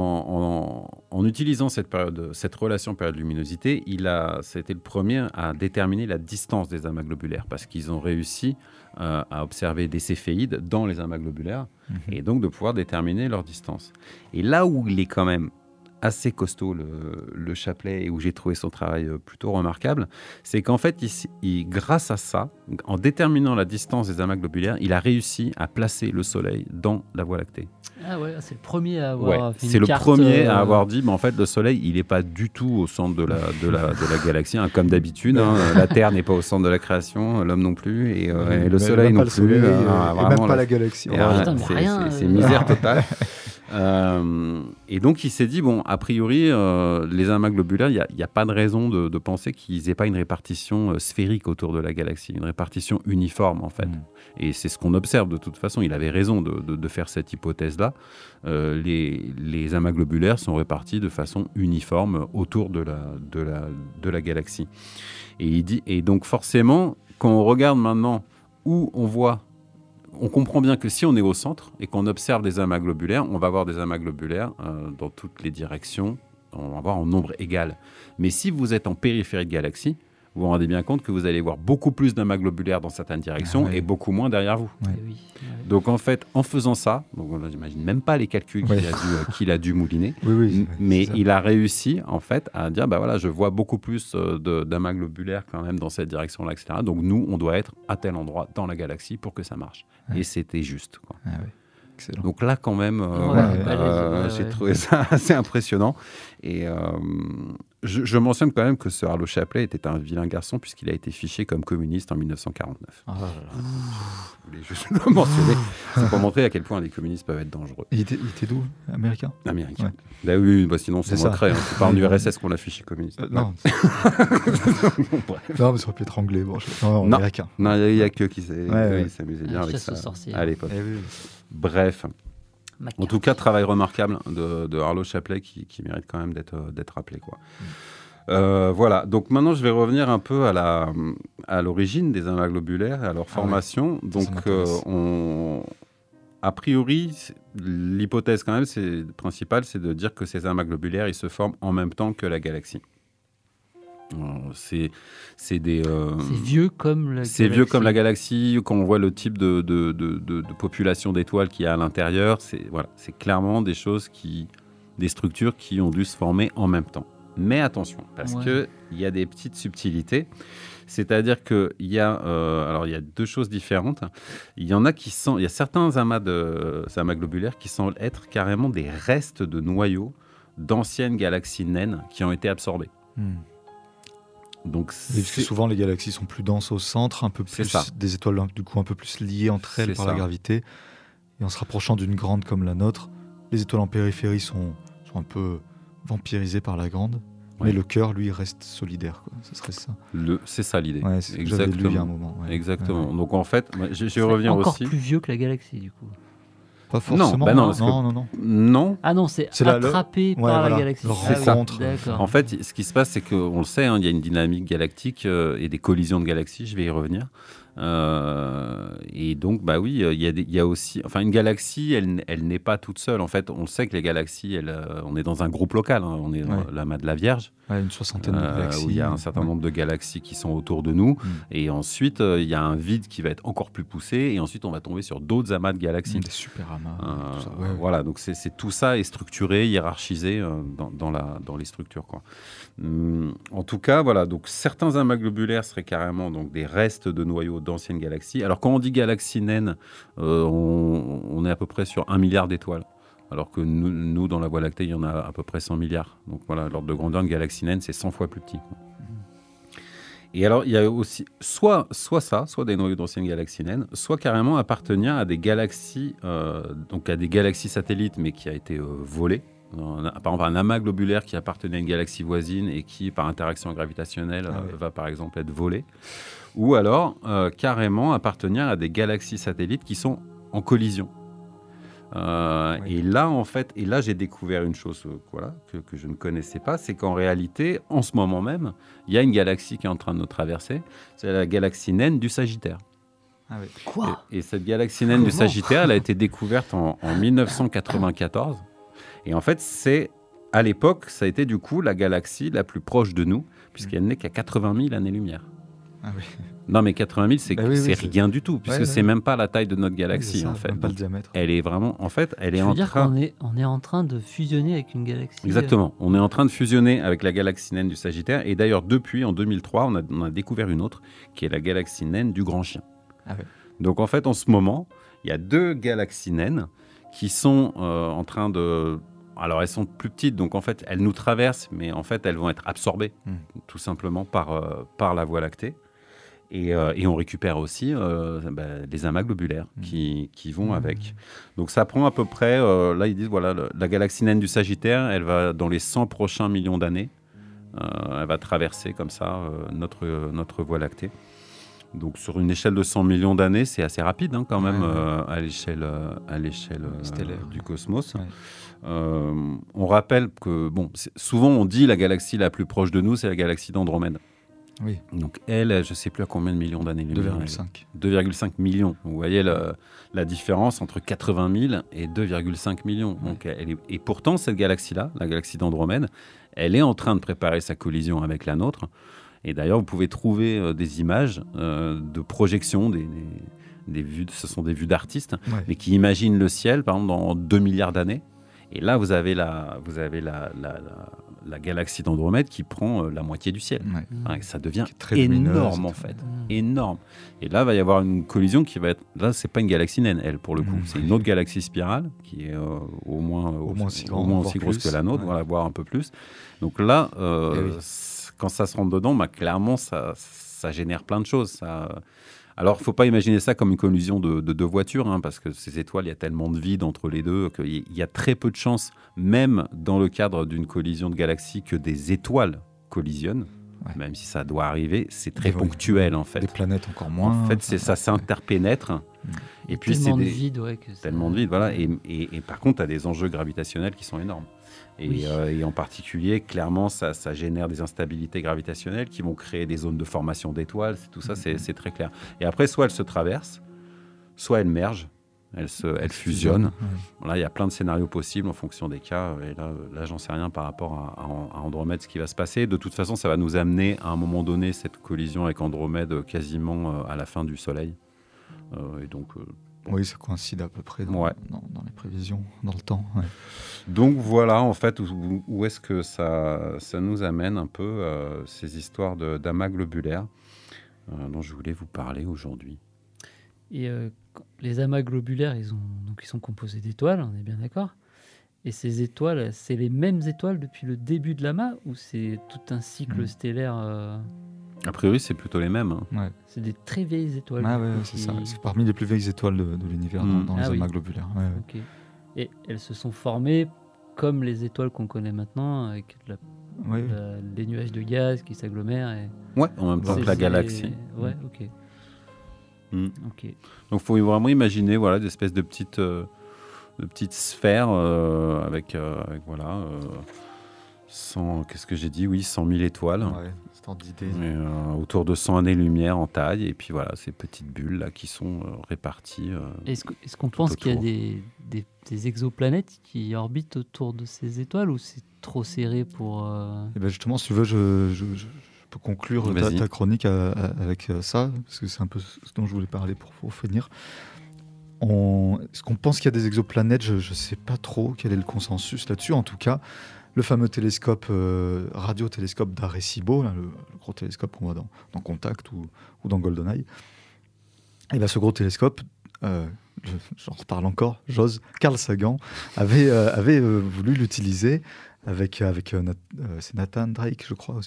en utilisant cette relation période-luminosité, ça a été le premier à déterminer la distance des amas globulaires parce qu'ils ont réussi à observer des céphéides dans les amas globulaires et donc de pouvoir déterminer leur distance. Et là où il est quand même assez costaud, le Shapley, et où j'ai trouvé son travail plutôt remarquable, c'est qu'en fait, grâce à ça, en déterminant la distance des amas globulaires, il a réussi à placer le Soleil dans la Voie lactée. Ah ouais, c'est le premier à avoir fait une c'est carte, le premier à avoir dit, mais en fait, le Soleil, il n'est pas du tout au centre de la galaxie, comme d'habitude. La Terre n'est pas au centre de la création, l'homme non plus, et le Soleil non plus. Et même pas la galaxie. C'est misère totale. Et donc il s'est dit a priori les amas globulaires, il n'y a pas de raison de penser qu'ils n'aient pas une répartition sphérique autour de la galaxie, une répartition uniforme en fait. Et c'est ce qu'on observe de toute façon. Il avait raison de faire cette hypothèse là. Les amas globulaires sont répartis de façon uniforme autour de la galaxie. Et donc forcément, quand on regarde maintenant où on comprend bien que si on est au centre et qu'on observe des amas globulaires, on va avoir des amas globulaires dans toutes les directions, on va avoir en nombre égal. Mais si vous êtes en périphérie de galaxie, vous vous rendez bien compte que vous allez voir beaucoup plus d'amas globulaires dans certaines directions et beaucoup moins derrière vous. Donc en fait, en faisant ça, on n'imagine même pas les calculs qu'il a dû mouliner, mais il a réussi en fait à dire je vois beaucoup plus d'amas globulaires quand même dans cette direction-là, etc. Donc nous, on doit être à tel endroit dans la galaxie pour que ça marche. Et c'était juste, quoi. Excellent. Donc là, quand même, j'ai trouvé ça assez impressionnant. Et je mentionne quand même que ce Arlo Shapley était un vilain garçon puisqu'il a été fiché comme communiste en 1949. Je voulais juste le mentionner. C'est pour montrer à quel point les communistes peuvent être dangereux. Il était d'où? Américain? Américain. Ouais. Bah oui, bah sinon c'est C'est ça. moquerait. Tu parles du RSS qu'on l'a fiché communiste. Non. Bref. Non, mais ça aurait pu être anglais. Bon, non, Non. américain. Non, il y a que qui ouais. s'amusaient bien La avec chasse ça aux sorciers. à l'époque. Eh oui. Bref. McCarthy. En tout cas, travail remarquable de Arlo Chaplet qui mérite quand même d'être rappelé, quoi. Voilà, donc maintenant je vais revenir un peu à l'origine des amas globulaires et à leur formation. Ça Donc, m'intéresse. a priori, l'hypothèse quand même principale, c'est de dire que ces amas globulaires, ils se forment en même temps que la galaxie. C'est des... C'est vieux comme la C'est vieux comme la galaxie, quand on voit le type de population d'étoiles qu'il y a à l'intérieur, c'est clairement des structures qui ont dû se former en même temps. Mais attention, parce qu'il y a des petites subtilités, c'est-à-dire qu'il y a, il y a deux choses différentes. Il y a certains amas globulaires qui semblent être carrément des restes de noyaux d'anciennes galaxies naines qui ont été absorbées. Donc, Oui, parce que souvent les galaxies sont plus denses au centre, un peu C'est plus ça. des étoiles du coup un peu plus liées entre elles C'est par ça. la gravité. Et en se rapprochant d'une grande comme la nôtre, les étoiles en périphérie sont un peu vampirisées par la grande. Ouais. Mais le cœur, lui, reste solidaire. Quoi. Ce serait ça. c'est ça l'idée. Ouais, c'est ce que j'avais lu il y a un moment. Ouais. Exactement. Ouais. Donc en fait, je vais C'est revenir encore aussi. plus vieux que la galaxie, du coup. Pas forcément. bah non, parce que- non. Non. Ah non, c'est C'est la- attrapé par voilà, la galaxie. le Ah oui, rencontre. d'accord. En fait, ce qui se passe, c'est qu'on le sait, hein, il y a une dynamique galactique et des collisions de galaxies, je vais y revenir. Et donc, bah oui, il y a aussi... Enfin, une galaxie, elle n'est pas toute seule. En fait, on sait que les galaxies, on est dans un groupe local. Hein, on est dans l'amas de la Vierge, Ouais, une soixantaine de galaxies. où il y a un certain nombre de galaxies qui sont autour de nous. Et ensuite, il y a un vide qui va être encore plus poussé. Et ensuite, on va tomber sur d'autres amas de galaxies. Des super amas. tout ça. Ouais. Voilà, donc c'est tout ça est structuré, hiérarchisé dans les structures, quoi. En tout cas, voilà, donc certains amas globulaires seraient carrément donc des restes de noyaux d'anciennes galaxies. Alors quand on dit galaxie naine, on est à peu près sur 1 milliard d'étoiles. Alors que nous, dans la Voie lactée, il y en a à peu près 100 milliards. Donc voilà, l'ordre de grandeur de galaxie naine, c'est 100 fois plus petit, quoi. Et alors, il y a aussi soit des noyaux d'anciennes galaxies naines, soit carrément appartenir à des galaxies, donc à des galaxies satellites, mais qui a été volé. Par exemple, un amas globulaire qui appartenait à une galaxie voisine et qui, par interaction gravitationnelle, va par exemple être volé. Ou alors, carrément appartenir à des galaxies satellites qui sont en collision. Et là, en fait, j'ai découvert une chose que je ne connaissais pas, c'est qu'en réalité, en ce moment même, il y a une galaxie qui est en train de nous traverser, c'est la galaxie naine du Sagittaire. Ah oui. Quoi? Et cette galaxie naine du Sagittaire, elle a été découverte en 1994. Et en fait, à l'époque, ça a été du coup la galaxie la plus proche de nous, puisqu'elle n'est qu'à 80 000 années-lumière. Ah oui. Non, mais 80 000, c'est c'est rien du tout, puisque c'est même pas la taille de notre galaxie, en fait. Même pas le Donc, diamètre. elle est vraiment, en fait, elle est Je veux en dire train... qu'on est en train de fusionner avec une galaxie. Exactement. On est en train de fusionner avec la galaxie naine du Sagittaire. Et d'ailleurs, depuis, en 2003, on a découvert une autre, qui est la galaxie naine du Grand Chien. Ah ouais. Donc, en fait, en ce moment, il y a 2 galaxies naines qui sont en train de... Alors, elles sont plus petites, donc en fait, elles nous traversent, mais en fait, elles vont être absorbées, tout simplement, par la Voie lactée. Et on récupère aussi les amas globulaires qui vont avec. Donc ça prend à peu près, là ils disent, voilà, la galaxie naine du Sagittaire, elle va dans les 100 prochains millions d'années, elle va traverser comme ça notre Voie lactée. Donc sur une échelle de 100 millions d'années, c'est assez rapide quand même à l'échelle stellaire du cosmos. Ouais. On rappelle que, souvent on dit la galaxie la plus proche de nous, c'est la galaxie d'Andromède. Oui. Donc elle, je ne sais plus à combien de millions d'années-lumière. 2,5. 2,5 millions. Vous voyez la différence entre 80 000 et 2,5 millions. Ouais. Donc, et pourtant, cette galaxie-là, la galaxie d'Andromède, elle est en train de préparer sa collision avec la nôtre. Et d'ailleurs, vous pouvez trouver des images de projection, des vues, ce sont des vues d'artistes, mais qui imaginent le ciel, par exemple, dans 2 milliards d'années. Et là, vous avez la galaxie d'Andromède qui prend la moitié du ciel. Ouais. Enfin, ça devient très énorme, lumineuse, en fait. Énorme. Et là, il va y avoir une collision qui va être... Là, c'est pas une galaxie naine, elle, pour le coup. C'est une autre galaxie spirale qui est au moins aussi grosse que la nôtre, voilà, voire un peu plus. Donc là, quand ça se rentre dedans, clairement, ça génère plein de choses. Alors, il ne faut pas imaginer ça comme une collision de deux voitures, hein, parce que ces étoiles, il y a tellement de vide entre les deux qu'il y a très peu de chances, même dans le cadre d'une collision de galaxies, que des étoiles collisionnent. Ouais. Même si ça doit arriver, c'est très ponctuel en fait. Des planètes encore moins. En fait, ça s'interpénètre. Et puis tellement de vide, tellement de vide, voilà. Et par contre, tu as des enjeux gravitationnels qui sont énormes. Et en particulier, clairement, ça génère des instabilités gravitationnelles qui vont créer des zones de formation d'étoiles. Tout ça, c'est très clair. Et après, soit elles se traversent, soit elles mergent. Elle fusionne. Là, il y a plein de scénarios possibles en fonction des cas. Et là j'en sais rien par rapport à Andromède, ce qui va se passer. De toute façon, ça va nous amener à un moment donné cette collision avec Andromède quasiment à la fin du Soleil. Et donc, oui, ça coïncide à peu près dans les prévisions, dans le temps. Ouais. Donc voilà, en fait, où est-ce que ça nous amène un peu ces histoires d'amas globulaires dont je voulais vous parler aujourd'hui. Et les amas globulaires, ils sont composés d'étoiles, on est bien d'accord. Et ces étoiles, c'est les mêmes étoiles depuis le début de l'amas ou c'est tout un cycle stellaire A priori, c'est plutôt les mêmes. Hein. Ouais. C'est des très vieilles étoiles. Ah ouais, c'est ça. C'est parmi les plus vieilles étoiles de l'univers dans les amas globulaires. Ouais, okay. Et elles se sont formées comme les étoiles qu'on connaît maintenant, avec les nuages de gaz qui s'agglomèrent. Ouais, en même temps que la galaxie. Ouais, ok. Okay. Donc, il faut vraiment imaginer des espèces de petites sphères avec 100, qu'est-ce que j'ai dit ? Oui, 100 000 étoiles. Ouais, c'est ordre d'idée. Autour de 100 années-lumière en taille. Et puis voilà, ces petites bulles là qui sont réparties. Est-ce qu'on pense qu'il y a des exoplanètes qui orbitent autour de ces étoiles ou c'est trop serré pour... Eh ben justement, si tu veux, je peux conclure ta chronique avec ça, parce que c'est un peu ce dont je voulais parler pour finir. Est-ce qu'on pense qu'il y a des exoplanètes ? Je ne sais pas trop quel est le consensus là-dessus. En tout cas, le fameux télescope, radiotélescope d'Arecibo, là, le gros télescope qu'on voit dans Contact ou dans GoldenEye, et bien ce gros télescope, j'en reparle encore, Carl Sagan avait voulu l'utiliser avec c'est Nathan Drake, je crois,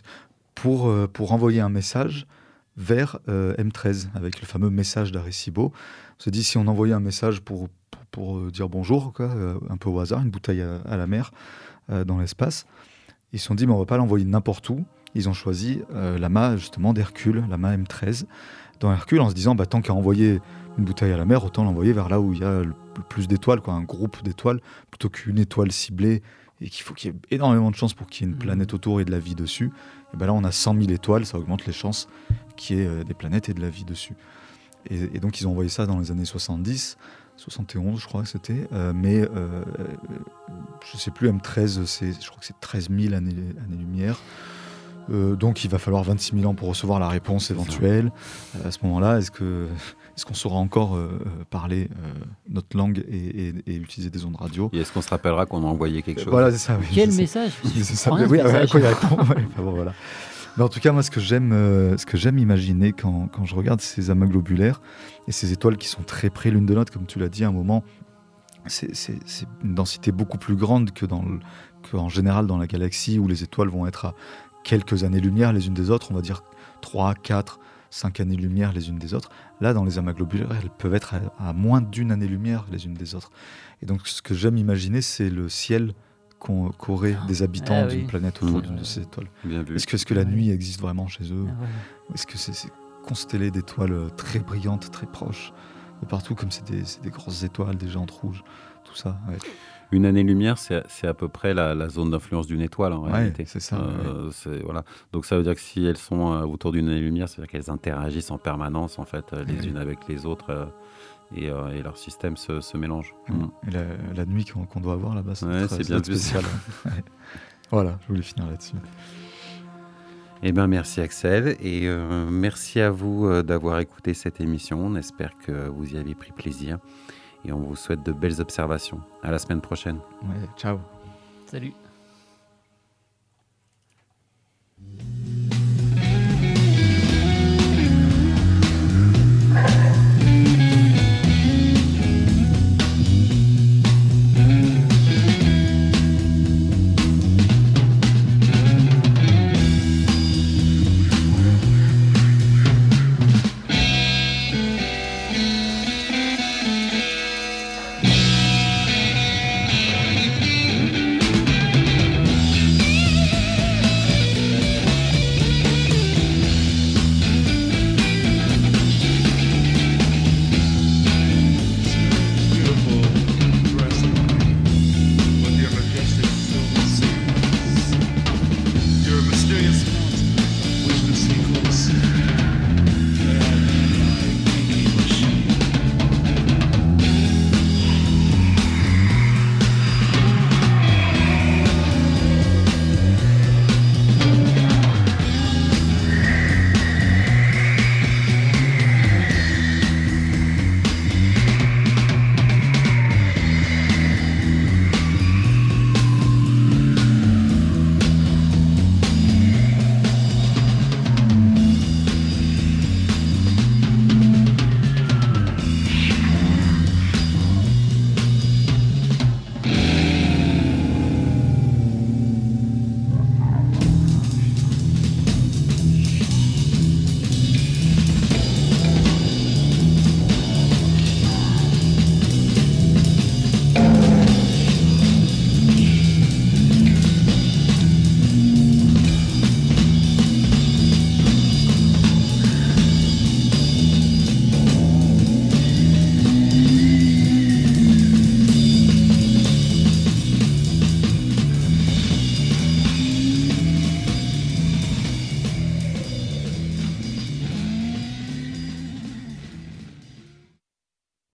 pour envoyer un message vers M13, avec le fameux message d'Arecibo. On se dit, si on envoyait un message pour dire bonjour, un peu au hasard, une bouteille à la mer dans l'espace, ils se sont dit, mais on ne va pas l'envoyer n'importe où. Ils ont choisi l'amas justement d'Hercule, l'amas M13, dans Hercule, en se disant, tant qu'à envoyer une bouteille à la mer, autant l'envoyer vers là où il y a le plus d'étoiles, un groupe d'étoiles, plutôt qu'une étoile ciblée, et qu'il faut qu'il y ait énormément de chances pour qu'il y ait une planète autour et de la vie dessus. Et là, on a 100 000 étoiles, ça augmente les chances qu'il y ait des planètes et de la vie dessus. Et donc, ils ont envoyé ça dans les années 70, 71, je crois que c'était. Mais je ne sais plus, M13, je crois que c'est 13 000 années-lumière. Donc, il va falloir 26 000 ans pour recevoir la réponse éventuelle. À ce moment-là, est-ce qu'on saura encore parler notre langue et utiliser des ondes radio ? Et est-ce qu'on se rappellera qu'on a envoyé quelque chose ? Voilà, c'est ça. Oui, quel message ? C'est ça. Oui, à quoi il répond. Voilà. Mais en tout cas, moi, ce que j'aime imaginer quand je regarde ces amas globulaires et ces étoiles qui sont très près l'une de l'autre, comme tu l'as dit à un moment, c'est une densité beaucoup plus grande qu'en général dans la galaxie, où les étoiles vont être à quelques années-lumière les unes des autres, on va dire 3, 4, 5 années-lumière les unes des autres. Là, dans les amas globulaires, elles peuvent être à moins d'1 année-lumière les unes des autres. Et donc, ce que j'aime imaginer, c'est le ciel qu'auraient des habitants d'une planète autour d'une de ces étoiles. Est-ce que la nuit existe vraiment chez eux ? Est-ce que c'est constellé d'étoiles très brillantes, très proches, de partout, comme c'est des grosses étoiles, des géantes rouges, tout ça. Ouais. Une année-lumière, c'est à peu près la zone d'influence d'une étoile, en réalité. C'est ça. Voilà. Donc ça veut dire que si elles sont autour d'une année-lumière, ça veut dire qu'elles interagissent en permanence, en fait, les unes avec les autres, et leur système se mélange. Et la nuit qu'on doit avoir là-bas, c'est bien spécial. Voilà, je voulais finir là-dessus. Eh bien, merci Axel, et merci à vous d'avoir écouté cette émission. On espère que vous y avez pris plaisir. Et on vous souhaite de belles observations. À la semaine prochaine. Ouais, ciao. Salut.